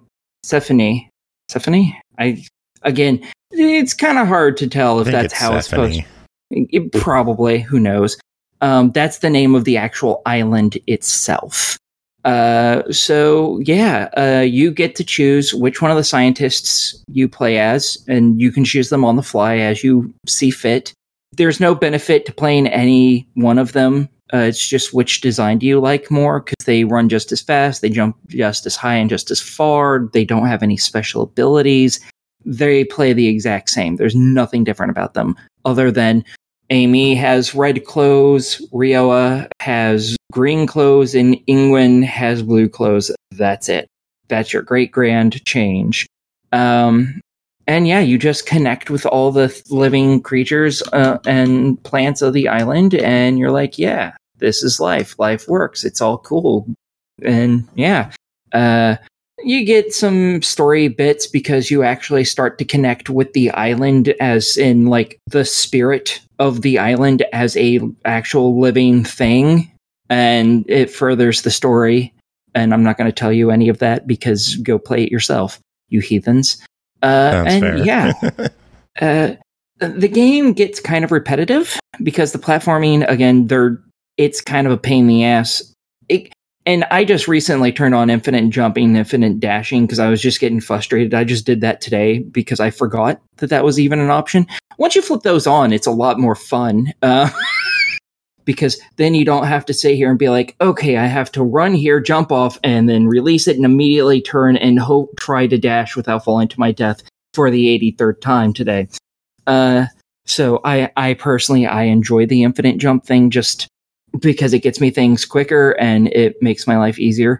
Again, it's kind of hard to tell if that's how it's supposed to. Probably, who knows? That's the name of the actual island itself. So yeah, you get to choose which one of the scientists you play as, and you can choose them on the fly as you see fit. There's no benefit to playing any one of them. It's just which design do you like more, because they run just as fast, they jump just as high and just as far, they don't have any special abilities. They play the exact same. There's nothing different about them, other than Amy has red clothes, Rioa has green clothes, and Ingwen has blue clothes. That's it. That's your great grand change. And yeah, you just connect with all the living creatures and plants of the island, and you're like, yeah, this is life. Life works. It's all cool. And yeah, you get some story bits because you actually start to connect with the island, as in like the spirit of the island as a actual living thing, and it furthers the story. And I'm not going to tell you any of that, because go play it yourself, you heathens. And fair. Yeah, the game gets kind of repetitive because the platforming, again, it's kind of a pain in the ass. And I just recently turned on infinite jumping, infinite dashing, because I was just getting frustrated. I just did that today because I forgot that was even an option. Once you flip those on, it's a lot more fun. Because then you don't have to sit here and be like, okay, I have to run here, jump off, and then release it and immediately turn and try to dash without falling to my death for the 83rd time today. So I personally enjoy the infinite jump thing just because it gets me things quicker and it makes my life easier.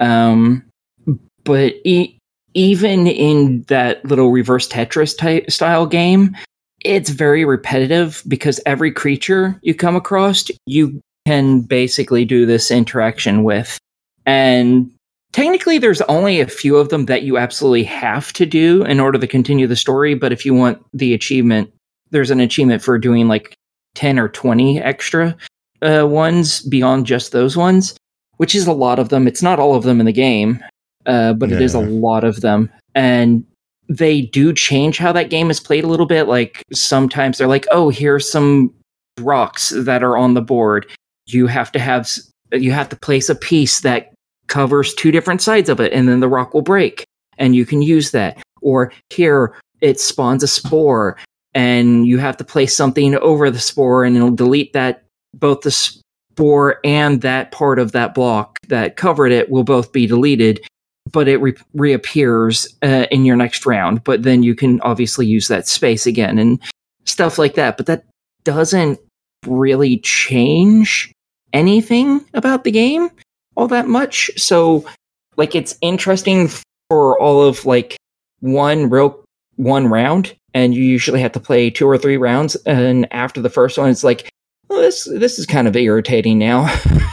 But even in that little reverse Tetris style game, it's very repetitive, because every creature you come across, you can basically do this interaction with. And technically, there's only a few of them that you absolutely have to do in order to continue the story. But if you want the achievement, there's an achievement for doing like 10 or 20 extra ones beyond just those ones, which is a lot of them. It's not all of them in the game, but it is a lot of them. And they do change how that game is played a little bit. Like sometimes they're like, oh, here's some rocks that are on the board. you have to place a piece that covers two different sides of it, and then the rock will break, and you can use that. Or here, it spawns a spore, and you have to place something over the spore, and it'll delete that. Both the spore and that part of that block that covered it will both be deleted, but it reappears in your next round. But then you can obviously use that space again and stuff like that. But that doesn't really change anything about the game all that much. So, like, it's interesting for all of like one round, and you usually have to play 2 or 3 rounds. And after the first one, it's like, well, this is kind of irritating now.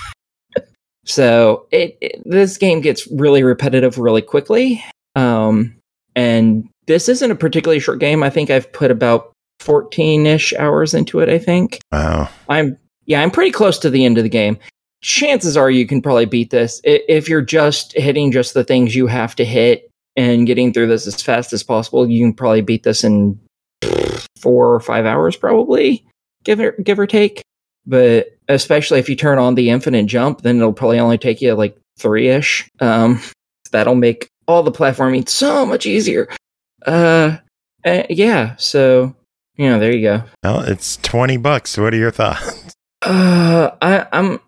So this game gets really repetitive really quickly. And this isn't a particularly short game. I think I've put about 14-ish hours into it, I think. Wow. I'm pretty close to the end of the game. Chances are you can probably beat this. If you're just hitting just the things you have to hit and getting through this as fast as possible, you can probably beat this in 4 or 5 hours, probably, give or take. But especially if you turn on the infinite jump, then it'll probably only take you like 3-ish. That'll make all the platforming so much easier. Yeah, so, there you go. Well, it's $20. What are your thoughts? I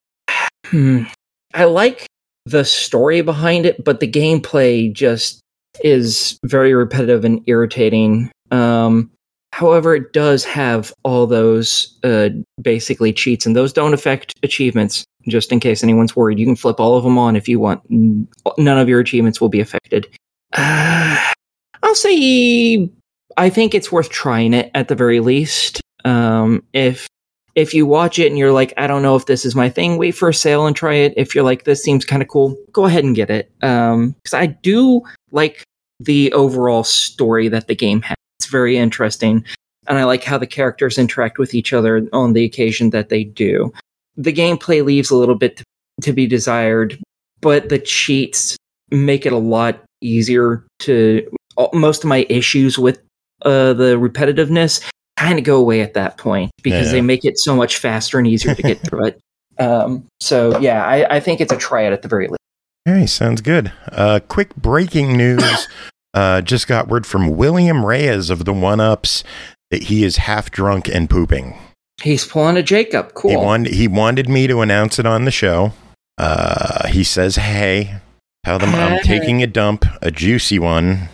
like the story behind it, but the gameplay just is very repetitive and irritating. However, it does have all those basically cheats, and those don't affect achievements, just in case anyone's worried. You can flip all of them on if you want. None of your achievements will be affected. I'll say I think it's worth trying it at the very least. If you watch it and you're like, I don't know if this is my thing, wait for a sale and try it. If you're like, this seems kind of cool, go ahead and get it. Because I do like the overall story that the game has. It's very interesting, and I like how the characters interact with each other on the occasion that they do. The gameplay leaves a little bit to be desired, but the cheats make it a lot easier to... Most of my issues with the repetitiveness kind of go away at that point, because they make it so much faster and easier to get through it. So, yeah, I think it's a try it at the very least. Hey, sounds good. Quick breaking news. Just got word from William Reyes of the 1UPs that he is half drunk and pooping. He's pulling a Jacob. Cool. He wanted me to announce it on the show. He says, hey, tell them I'm taking a dump, a juicy one.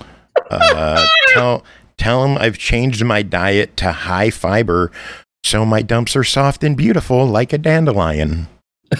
Tell him I've changed my diet to high fiber, so my dumps are soft and beautiful like a dandelion.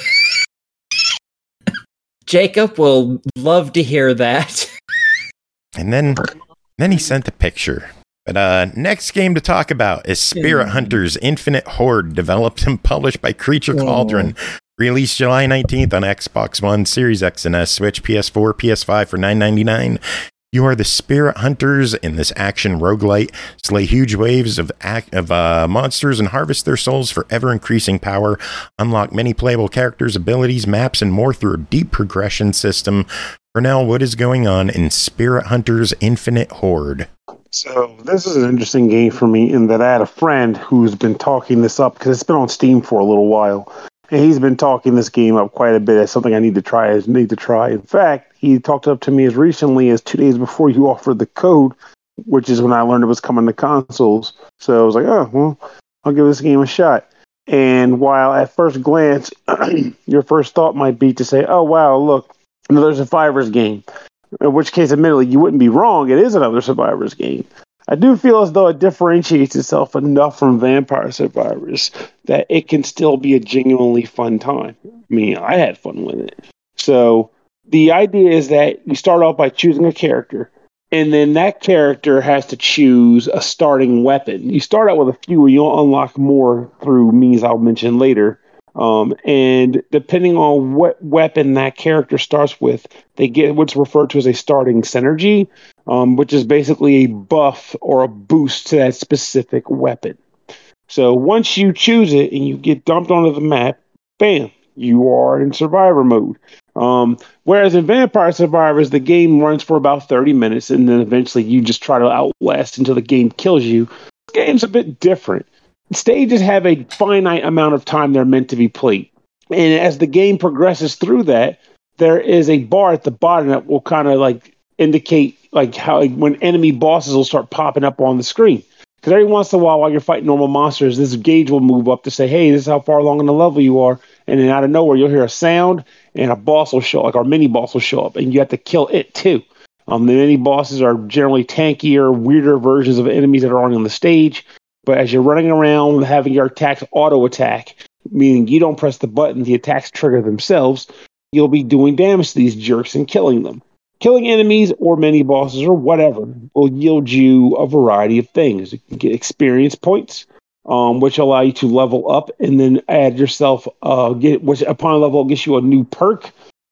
Jacob will love to hear that. And then he sent the picture. But next game to talk about is Spirit Hunters Infinite Horde, developed and published by Creature Cauldron. Released July 19th on Xbox One, Series X and S, Switch, PS4, PS5 for $9.99. You are the Spirit Hunters in this action roguelite. Slay huge waves of monsters and harvest their souls for ever-increasing power. Unlock many playable characters, abilities, maps, and more through a deep progression system. Cornell, what is going on in Spirit Hunters Infinite Horde? So this is an interesting game for me in that I had a friend who's been talking this up, because it's been on Steam for a little while. And he's been talking this game up quite a bit as something I need to try. In fact, he talked up to me as recently as 2 days before you offered the code, which is when I learned it was coming to consoles. So I was like, oh, well, I'll give this game a shot. And while at first glance, your first thought might be to say, oh, wow, look, another Survivors game. In which case, admittedly, you wouldn't be wrong. It is another Survivors game. I do feel as though it differentiates itself enough from Vampire Survivors that it can still be a genuinely fun time. I mean, I had fun with it. So the idea is that you start off by choosing a character, and then that character has to choose a starting weapon. You start out with a few, you'll unlock more through means I'll mention later. And depending on what weapon that character starts with, they get what's referred to as a starting synergy, which is basically a buff or a boost to that specific weapon. So once you choose it and you get dumped onto the map, bam, you are in survivor mode. Whereas in Vampire Survivors, the game runs for about 30 minutes, and then eventually you just try to outlast until the game kills you. This game's a bit different. stages have a finite amount of time they're meant to be played. And as the game progresses through that, there is a bar at the bottom that will kind of like indicate like how when enemy bosses will start popping up on the screen. Because every once in a while you're fighting normal monsters, this gauge will move up to say, hey, this is how far along in the level you are. And then out of nowhere, you'll hear a sound and a boss will show up, like our mini boss will show up, and you have to kill it too. The mini bosses are generally tankier, weirder versions of enemies that are on the stage. But as you're running around having your attacks auto attack, meaning you don't press the button, the attacks trigger themselves, you'll be doing damage to these jerks and killing them. Killing enemies or mini bosses or whatever will yield you a variety of things. You can get experience points, which allow you to level up and then add yourself, which upon level up gets you a new perk.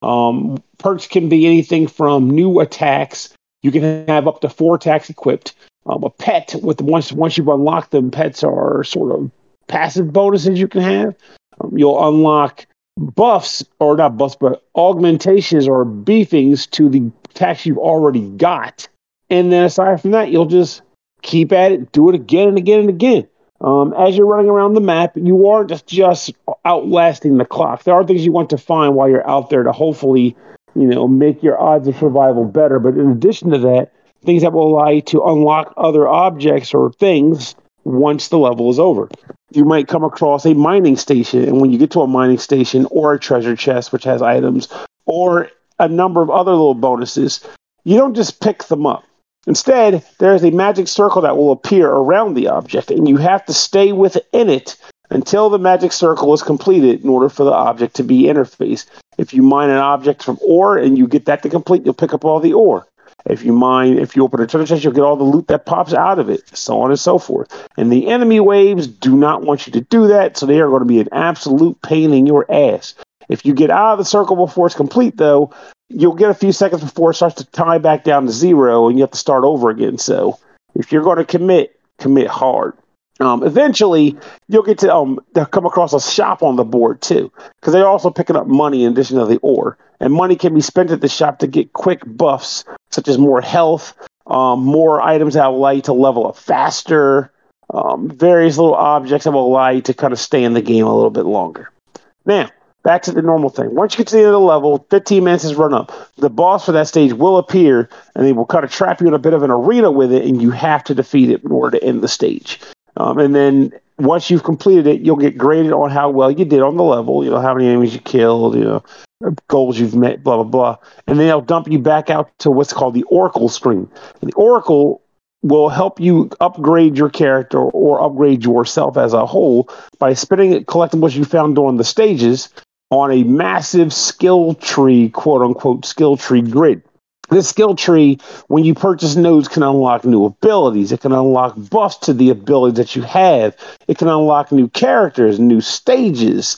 Perks can be anything from new attacks. You can have up to 4 attacks equipped. A pet, with once you've unlocked them, pets are sort of passive bonuses you can have. You'll unlock buffs, or not buffs, but augmentations or beefings to the attacks you've already got. And then aside from that, you'll just keep at it, do it again and again and again. As you're running around the map, you aren't just outlasting the clock. There are things you want to find while you're out there to hopefully, make your odds of survival better. But in addition to that, things that will allow you to unlock other objects or things once the level is over. You might come across a mining station, and when you get to a mining station or a treasure chest, which has items, or a number of other little bonuses, you don't just pick them up. Instead, there's a magic circle that will appear around the object, and you have to stay within it until the magic circle is completed in order for the object to be interfaced. If you mine an object from ore and you get that to complete, you'll pick up all the ore. If you open a treasure chest, you'll get all the loot that pops out of it, so on and so forth. And the enemy waves do not want you to do that, so they are going to be an absolute pain in your ass. If you get out of the circle before it's complete, though, you'll get a few seconds before it starts to tie back down to 0, and you have to start over again. So if you're going to commit hard. Eventually, you'll get to come across a shop on the board, too, because they're also picking up money in addition to the ore. And money can be spent at the shop to get quick buffs, such as more health, more items that will allow you to level up faster, various little objects that will allow you to kind of stay in the game a little bit longer. Now, back to the normal thing. Once you get to the end of the level, 15 minutes is run up. The boss for that stage will appear, and they will kind of trap you in a bit of an arena with it, and you have to defeat it in order to end the stage. And then once you've completed it, you'll get graded on how well you did on the level, how many enemies you killed, goals you've met, blah, blah, blah. And then they'll dump you back out to what's called the Oracle screen. And the Oracle will help you upgrade your character or upgrade yourself as a whole by spending collectibles you found during the stages on a massive skill tree, quote unquote, skill tree grid. This skill tree, when you purchase nodes, can unlock new abilities. It can unlock buffs to the abilities that you have. It can unlock new characters, new stages,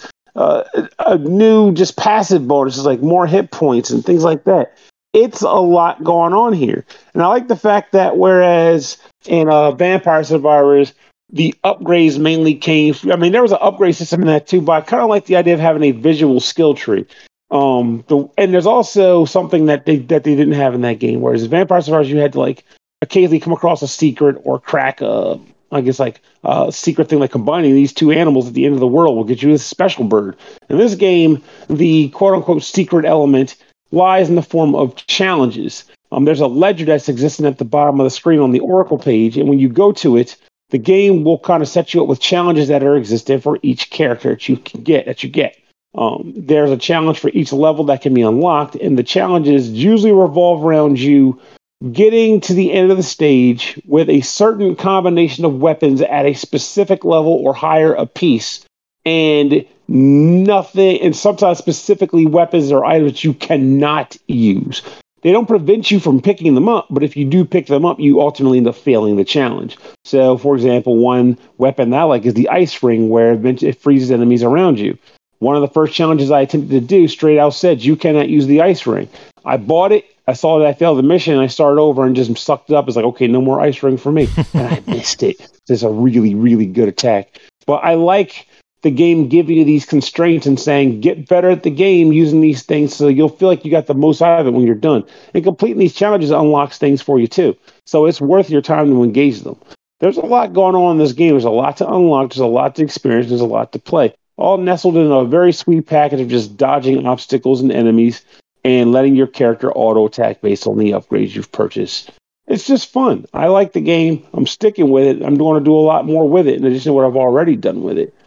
new just passive bonuses like more hit points and things like that. It's a lot going on here. And I like the fact that whereas in Vampire Survivors, the upgrades mainly came... there was an upgrade system in that too, but I kind of like the idea of having a visual skill tree. And there's also something that they didn't have in that game, whereas in Vampire Survivors you had to occasionally come across a secret or crack a secret thing, like combining these two animals at the end of the world will get you a special bird. In this game, the quote unquote secret element lies in the form of challenges. There's a ledger that's existing at the bottom of the screen on the Oracle page, and when you go to it, the game will kind of set you up with challenges that are existent for each character that you get. There's a challenge for each level that can be unlocked, and the challenges usually revolve around you getting to the end of the stage with a certain combination of weapons at a specific level or higher apiece, and sometimes specifically weapons or items that you cannot use. They don't prevent you from picking them up, but if you do pick them up, you ultimately end up failing the challenge. So, for example, one weapon that I like is the ice ring, where it freezes enemies around you. One of the first challenges I attempted to do straight out said, you cannot use the ice ring. I bought it. I saw that I failed the mission, and I started over and just sucked it up. It's like, okay, no more ice ring for me. And I missed it. It's a really, really good attack. But I like the game giving you these constraints and saying, get better at the game using these things so you'll feel like you got the most out of it when you're done. And completing these challenges unlocks things for you, too. So it's worth your time to engage them. There's a lot going on in this game. There's a lot to unlock. There's a lot to experience. There's a lot to play. All nestled in a very sweet package of just dodging obstacles and enemies and letting your character auto-attack based on the upgrades you've purchased. It's just fun. I like the game. I'm sticking with it. I'm going to do a lot more with it in addition to what I've already done with it.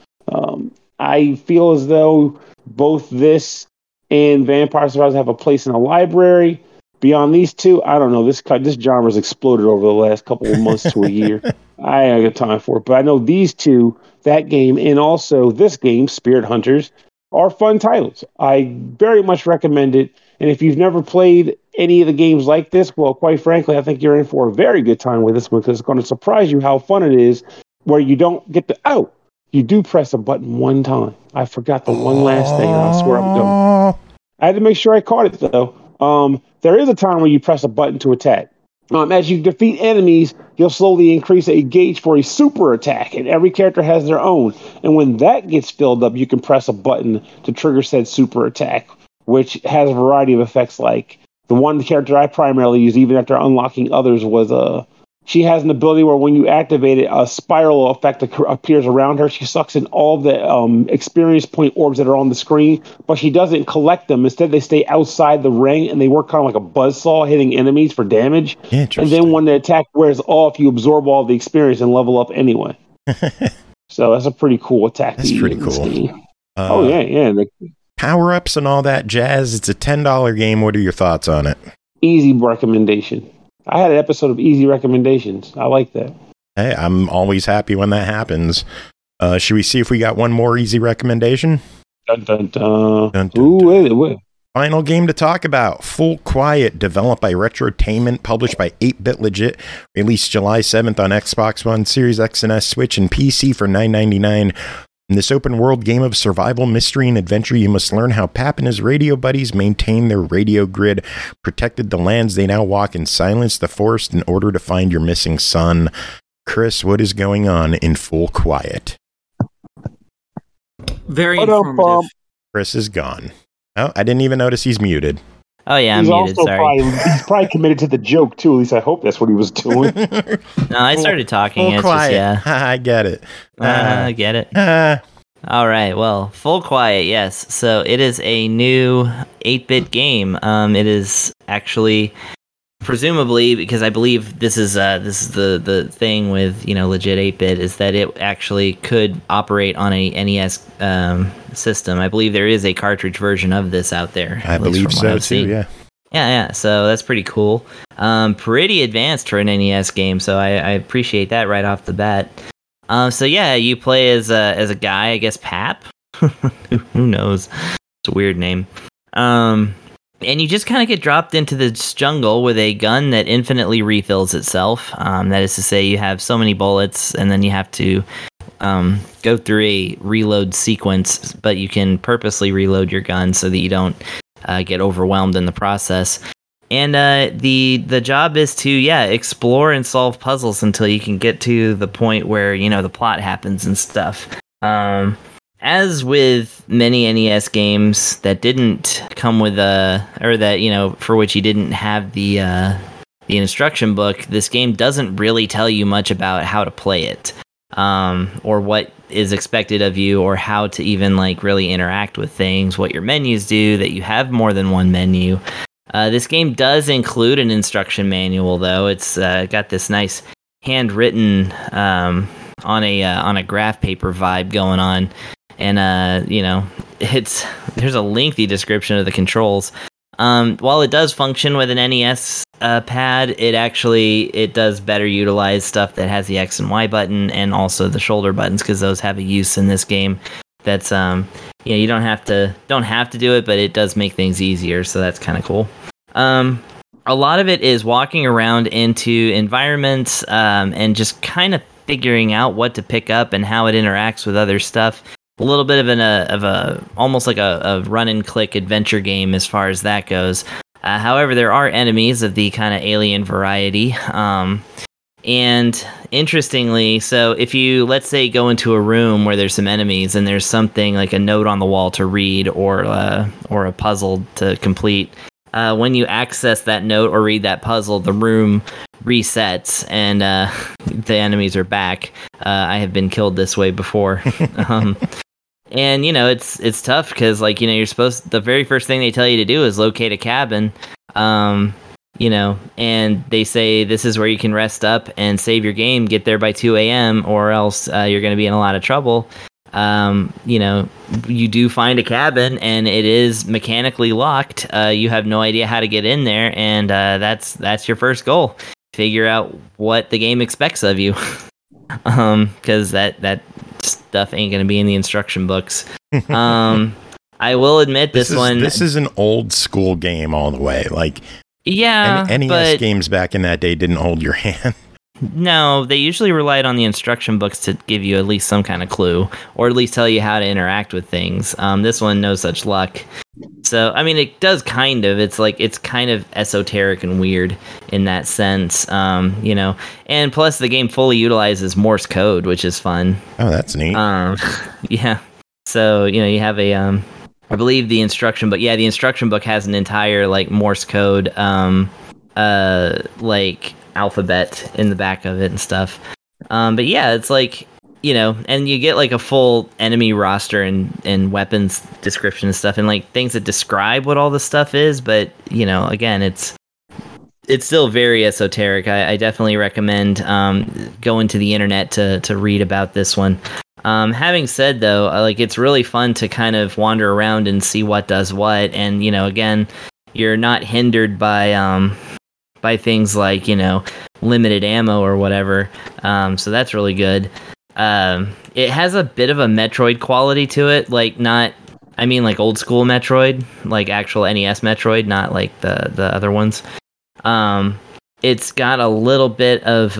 I feel as though both this and Vampire Survivors have a place in a library. Beyond these two, I don't know. This genre has exploded over the last couple of months to a year. I ain't got time for it. But I know these two, that game, and also this game, Spirit Hunters, are fun titles. I very much recommend it. And if you've never played any of the games like this, well, quite frankly, I think you're in for a very good time with this one because it's going to surprise you how fun it is where you don't get to, you do press a button one time. I forgot the one last thing, and I swear I'm done. I had to make sure I caught it, though. There is a time where you press a button to attack. As you defeat enemies, you'll slowly increase a gauge for a super attack, and every character has their own. And when that gets filled up, you can press a button to trigger said super attack, which has a variety of effects. Like the one character I primarily use, even after unlocking others, was she has an ability where when you activate it, a spiral effect appears around her. She sucks in all the experience point orbs that are on the screen, but she doesn't collect them. Instead, they stay outside the ring, and they work kind of like a buzzsaw hitting enemies for damage. And then when the attack wears off, you absorb all the experience and level up anyway. So that's a pretty cool attack. That's pretty cool. The power-ups and all that jazz. It's a $10 game. What are your thoughts on it? Easy recommendation. I had an episode of Easy Recommendations. I like that. Hey, I'm always happy when that happens. Should we see if we got one more easy recommendation? Dun, dun, dun. Dun, dun, dun. Wait. Final game to talk about. Full Quiet, developed by Retrotainment, published by 8-Bit Legit, released July 7th on Xbox One, Series X and S, Switch, and PC for $9.99. In this open-world game of survival, mystery, and adventure, you must learn how Pap and his radio buddies maintain their radio grid, protected the lands they now walk, and silenced the forest in order to find your missing son. Chris, what is going on in Full Quiet? Very informative. Chris is gone. Oh, I didn't even notice he's muted. Oh, yeah, I'm muted, sorry. He's probably committed to the joke, too. At least I hope that's what he was doing. No, I started talking. Full Quiet. Just, yeah. I get it. I get it. All right, well, Full Quiet, yes. So it is a new 8-bit game. It is actually, presumably, because I believe this is the thing with legit 8-bit is that it actually could operate on a NES system. I believe there is a cartridge version of this out there. I believe so too. Yeah. Yeah. So that's pretty cool. Pretty advanced for an NES game. So I appreciate that right off the bat. So yeah, you play as a guy, I guess Pap. Who knows? It's a weird name. And you just kind of get dropped into this jungle with a gun that infinitely refills itself. That is to say, you have so many bullets, and then you have to go through a reload sequence, but you can purposely reload your gun so that you don't get overwhelmed in the process. And the job is to explore and solve puzzles until you can get to the point where the plot happens and stuff. As with many NES games that didn't come with for which you didn't have the instruction book, this game doesn't really tell you much about how to play it, or what is expected of you, or how to even really interact with things, what your menus do, that you have more than one menu. This game does include an instruction manual, though. It's got this nice handwritten on a graph paper vibe going on. And, there's a lengthy description of the controls. While it does function with an NES pad, it does better utilize stuff that has the X and Y button and also the shoulder buttons, because those have a use in this game. That's you don't have to do it, but it does make things easier, so that's kind of cool. A lot of it is walking around into environments and just kind of figuring out what to pick up and how it interacts with other stuff. A little bit of almost like a run and click adventure game as far as that goes. However, there are enemies of the kind of alien variety. And interestingly, so if you, let's say, go into a room where there's some enemies and there's something like a note on the wall to read or a puzzle to complete, when you access that note or read that puzzle, the room resets and the enemies are back. I have been killed this way before. And it's tough because you're supposed, the very first thing they tell you to do is locate a cabin. And they say this is where you can rest up and save your game, get there by 2 a.m. or else you're going to be in a lot of trouble. You do find a cabin and it is mechanically locked. You have no idea how to get in there, and that's your first goal. Figure out what the game expects of you. Because that stuff ain't going to be in the instruction books. I will admit this is an old school game all the way. NES but games back in that day didn't hold your hand. No, they usually relied on the instruction books to give you at least some kind of clue, or at least tell you how to interact with things. This one, no such luck. So, it does kind of. It's kind of esoteric and weird in that sense, And plus, the game fully utilizes Morse code, which is fun. Oh, that's neat. Yeah. So, you have a, I believe the instruction book. Yeah, the instruction book has an entire Morse code, alphabet in the back of it and stuff. But yeah, it's and you get a full enemy roster and weapons description and stuff, and things that describe what all the stuff is. But again, it's still very esoteric. I definitely recommend going to the internet to read about this one. Having said though, it's really fun to kind of wander around and see what does what, and again, you're not hindered by things like limited ammo or whatever. So that's really good. It has a bit of a Metroid quality to it, old school Metroid, actual NES Metroid, not the other ones. It's got a little bit of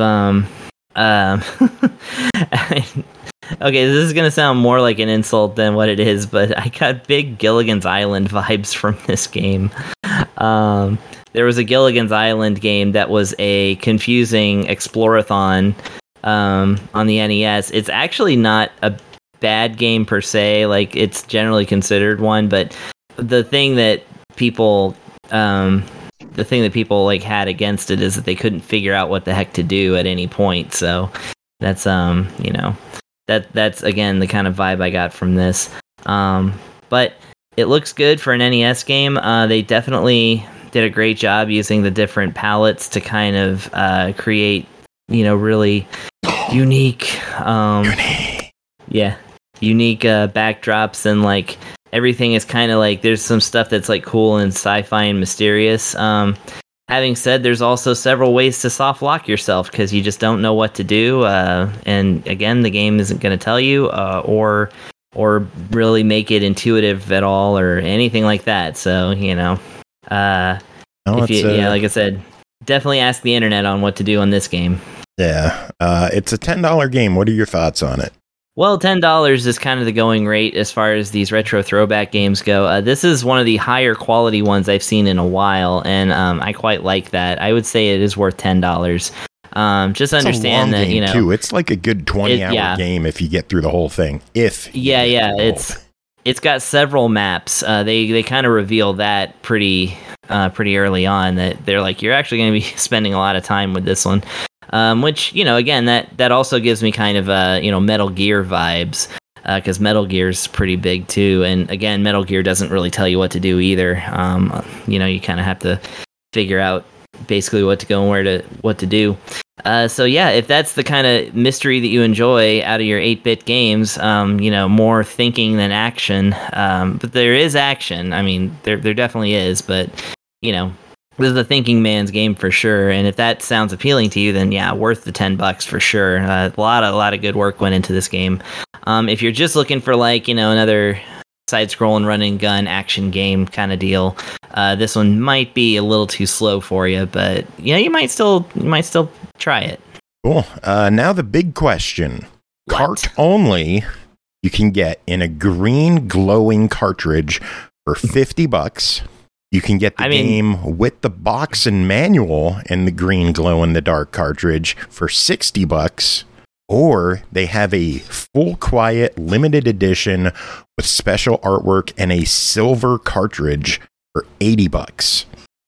okay, this is gonna sound more like an insult than what it is, but I got big Gilligan's Island vibes from this game. There was a Gilligan's Island game that was a confusing explorathon on the NES. It's actually not a bad game per se. It's generally considered one, but the thing that people had against it is that they couldn't figure out what the heck to do at any point. So that's that's again the kind of vibe I got from this. But it looks good for an NES game. They definitely did a great job using the different palettes to kind of create, really unique, unique backdrops, and everything is kind of there's some stuff that's cool and sci-fi and mysterious. Having said, there's also several ways to soft lock yourself because you just don't know what to do, and again, the game isn't going to tell you or really make it intuitive at all or anything like that. So like I said, definitely ask the internet on what to do on this game. Yeah, it's a $10 game. What are your thoughts on it? Well, $10 is kind of the going rate as far as these retro throwback games go. This is one of the higher quality ones I've seen in a while, and I quite like that. I would say it is worth $10. Just understand that too. It's a good 20-hour game if you get through the whole thing. It's got several maps. They kind of reveal that pretty early on, that they're you're actually going to be spending a lot of time with this one. Which, again, that also gives me kind of, Metal Gear vibes, because Metal Gear's pretty big too. And again, Metal Gear doesn't really tell you what to do either. You kind of have to figure out basically what to go and what to do. So yeah, if that's the kind of mystery that you enjoy out of your 8-bit games, more thinking than action. But there is action. There definitely is, but, this is a thinking man's game for sure, and if that sounds appealing to you, then yeah, worth the $10 for sure. A lot of good work went into this game. If you're just looking for another side-scrolling run-and-gun action game kind of deal, this one might be a little too slow for you, but you might still try it. Cool. Now the big question: cart only. You can get in a green glowing cartridge for $50. You can get the game with the box and manual and the green glow-in-the-dark cartridge for $60, or they have a full quiet limited edition with special artwork and a silver cartridge for $80.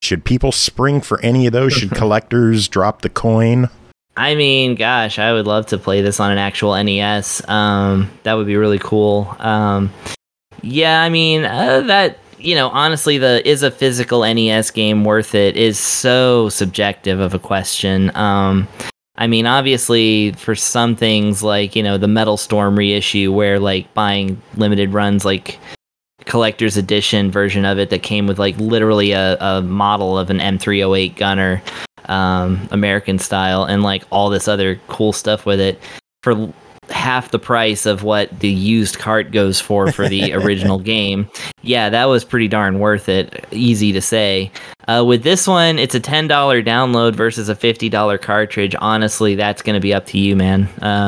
Should people spring for any of those? Should collectors drop the coin? I mean, gosh, I would love to play this on an actual NES. That would be really cool. Yeah, I mean, that, you know, honestly, is a physical NES game worth it is so subjective of a question. I mean, obviously, for some things like, you know, the Metal Storm reissue, where like buying limited runs, like collector's edition version of it that came with like literally a model of an M308 gunner, American style, and like all this other cool stuff with it for half the price of what the used cart goes for the original game. Yeah, that was pretty darn worth it. Easy to say. With this one, it's a $10 download versus a $50 cartridge. Honestly, that's going to be up to you, man.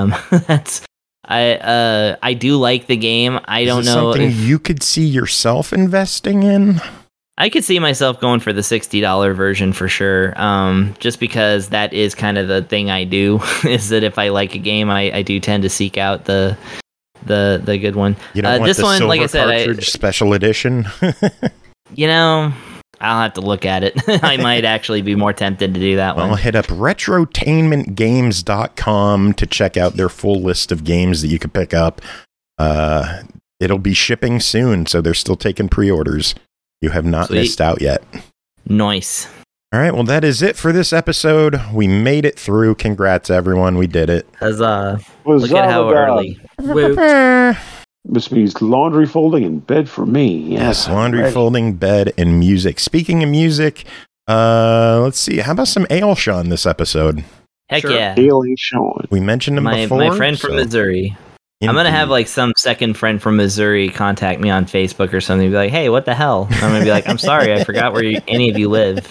I do like the game. I don't know something you could see yourself investing in. I could see myself going for the $60 version for sure. Just because that is kind of the thing I do, is that if I like a game, I do tend to seek out the good one. You don't want this the one, silver like I said, cartridge special edition. You know, I'll have to look at it. I might actually be more tempted to do that one. I'll hit up retrotainmentgames.com to check out their full list of games that you can pick up. It'll be shipping soon, so they're still taking pre-orders. You have not missed out yet. Nice. All right, well, that is it for this episode. We made it through. Congrats, everyone. We did it. Huzzah. Look at how early. This means laundry folding and bed for me. Yes, laundry folding, bed, and music. Speaking of music, let's see. How about some Ailshon this episode? Heck sure. Yeah. Ailshon. We mentioned him before. My friend from Missouri. Indeed. I'm going to have like some second friend from Missouri contact me on Facebook or something. Be like, hey, what the hell? I'm going to be like, I'm sorry, I forgot where any of you live.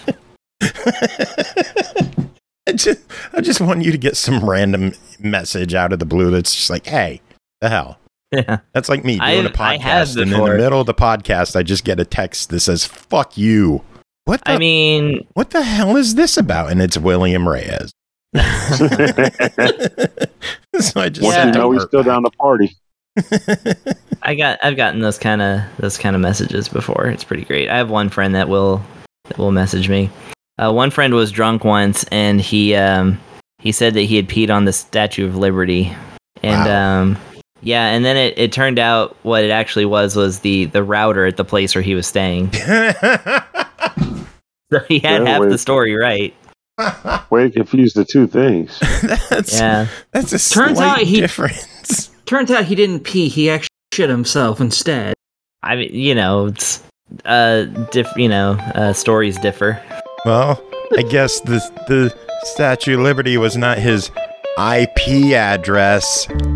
I just want you to get some random message out of the blue that's just like, hey, the hell? Yeah. That's like me doing a podcast, and in the middle of the podcast, I just get a text that says, fuck you. What the hell is this about? And it's William Reyes. So I just know he's still down the party. I've gotten those kind of messages before. It's pretty great. I have one friend that will message me. One friend was drunk once, and he said that he had peed on the Statue of Liberty, and wow. Yeah, and then it turned out what it actually was the router at the place where he was staying. So he had half the story right. Way to confuse the two things. That's a slight difference. Turns out he didn't pee. He actually shit himself instead. I mean, you know, it's, stories differ. Well, I guess the Statue of Liberty was not his IP address.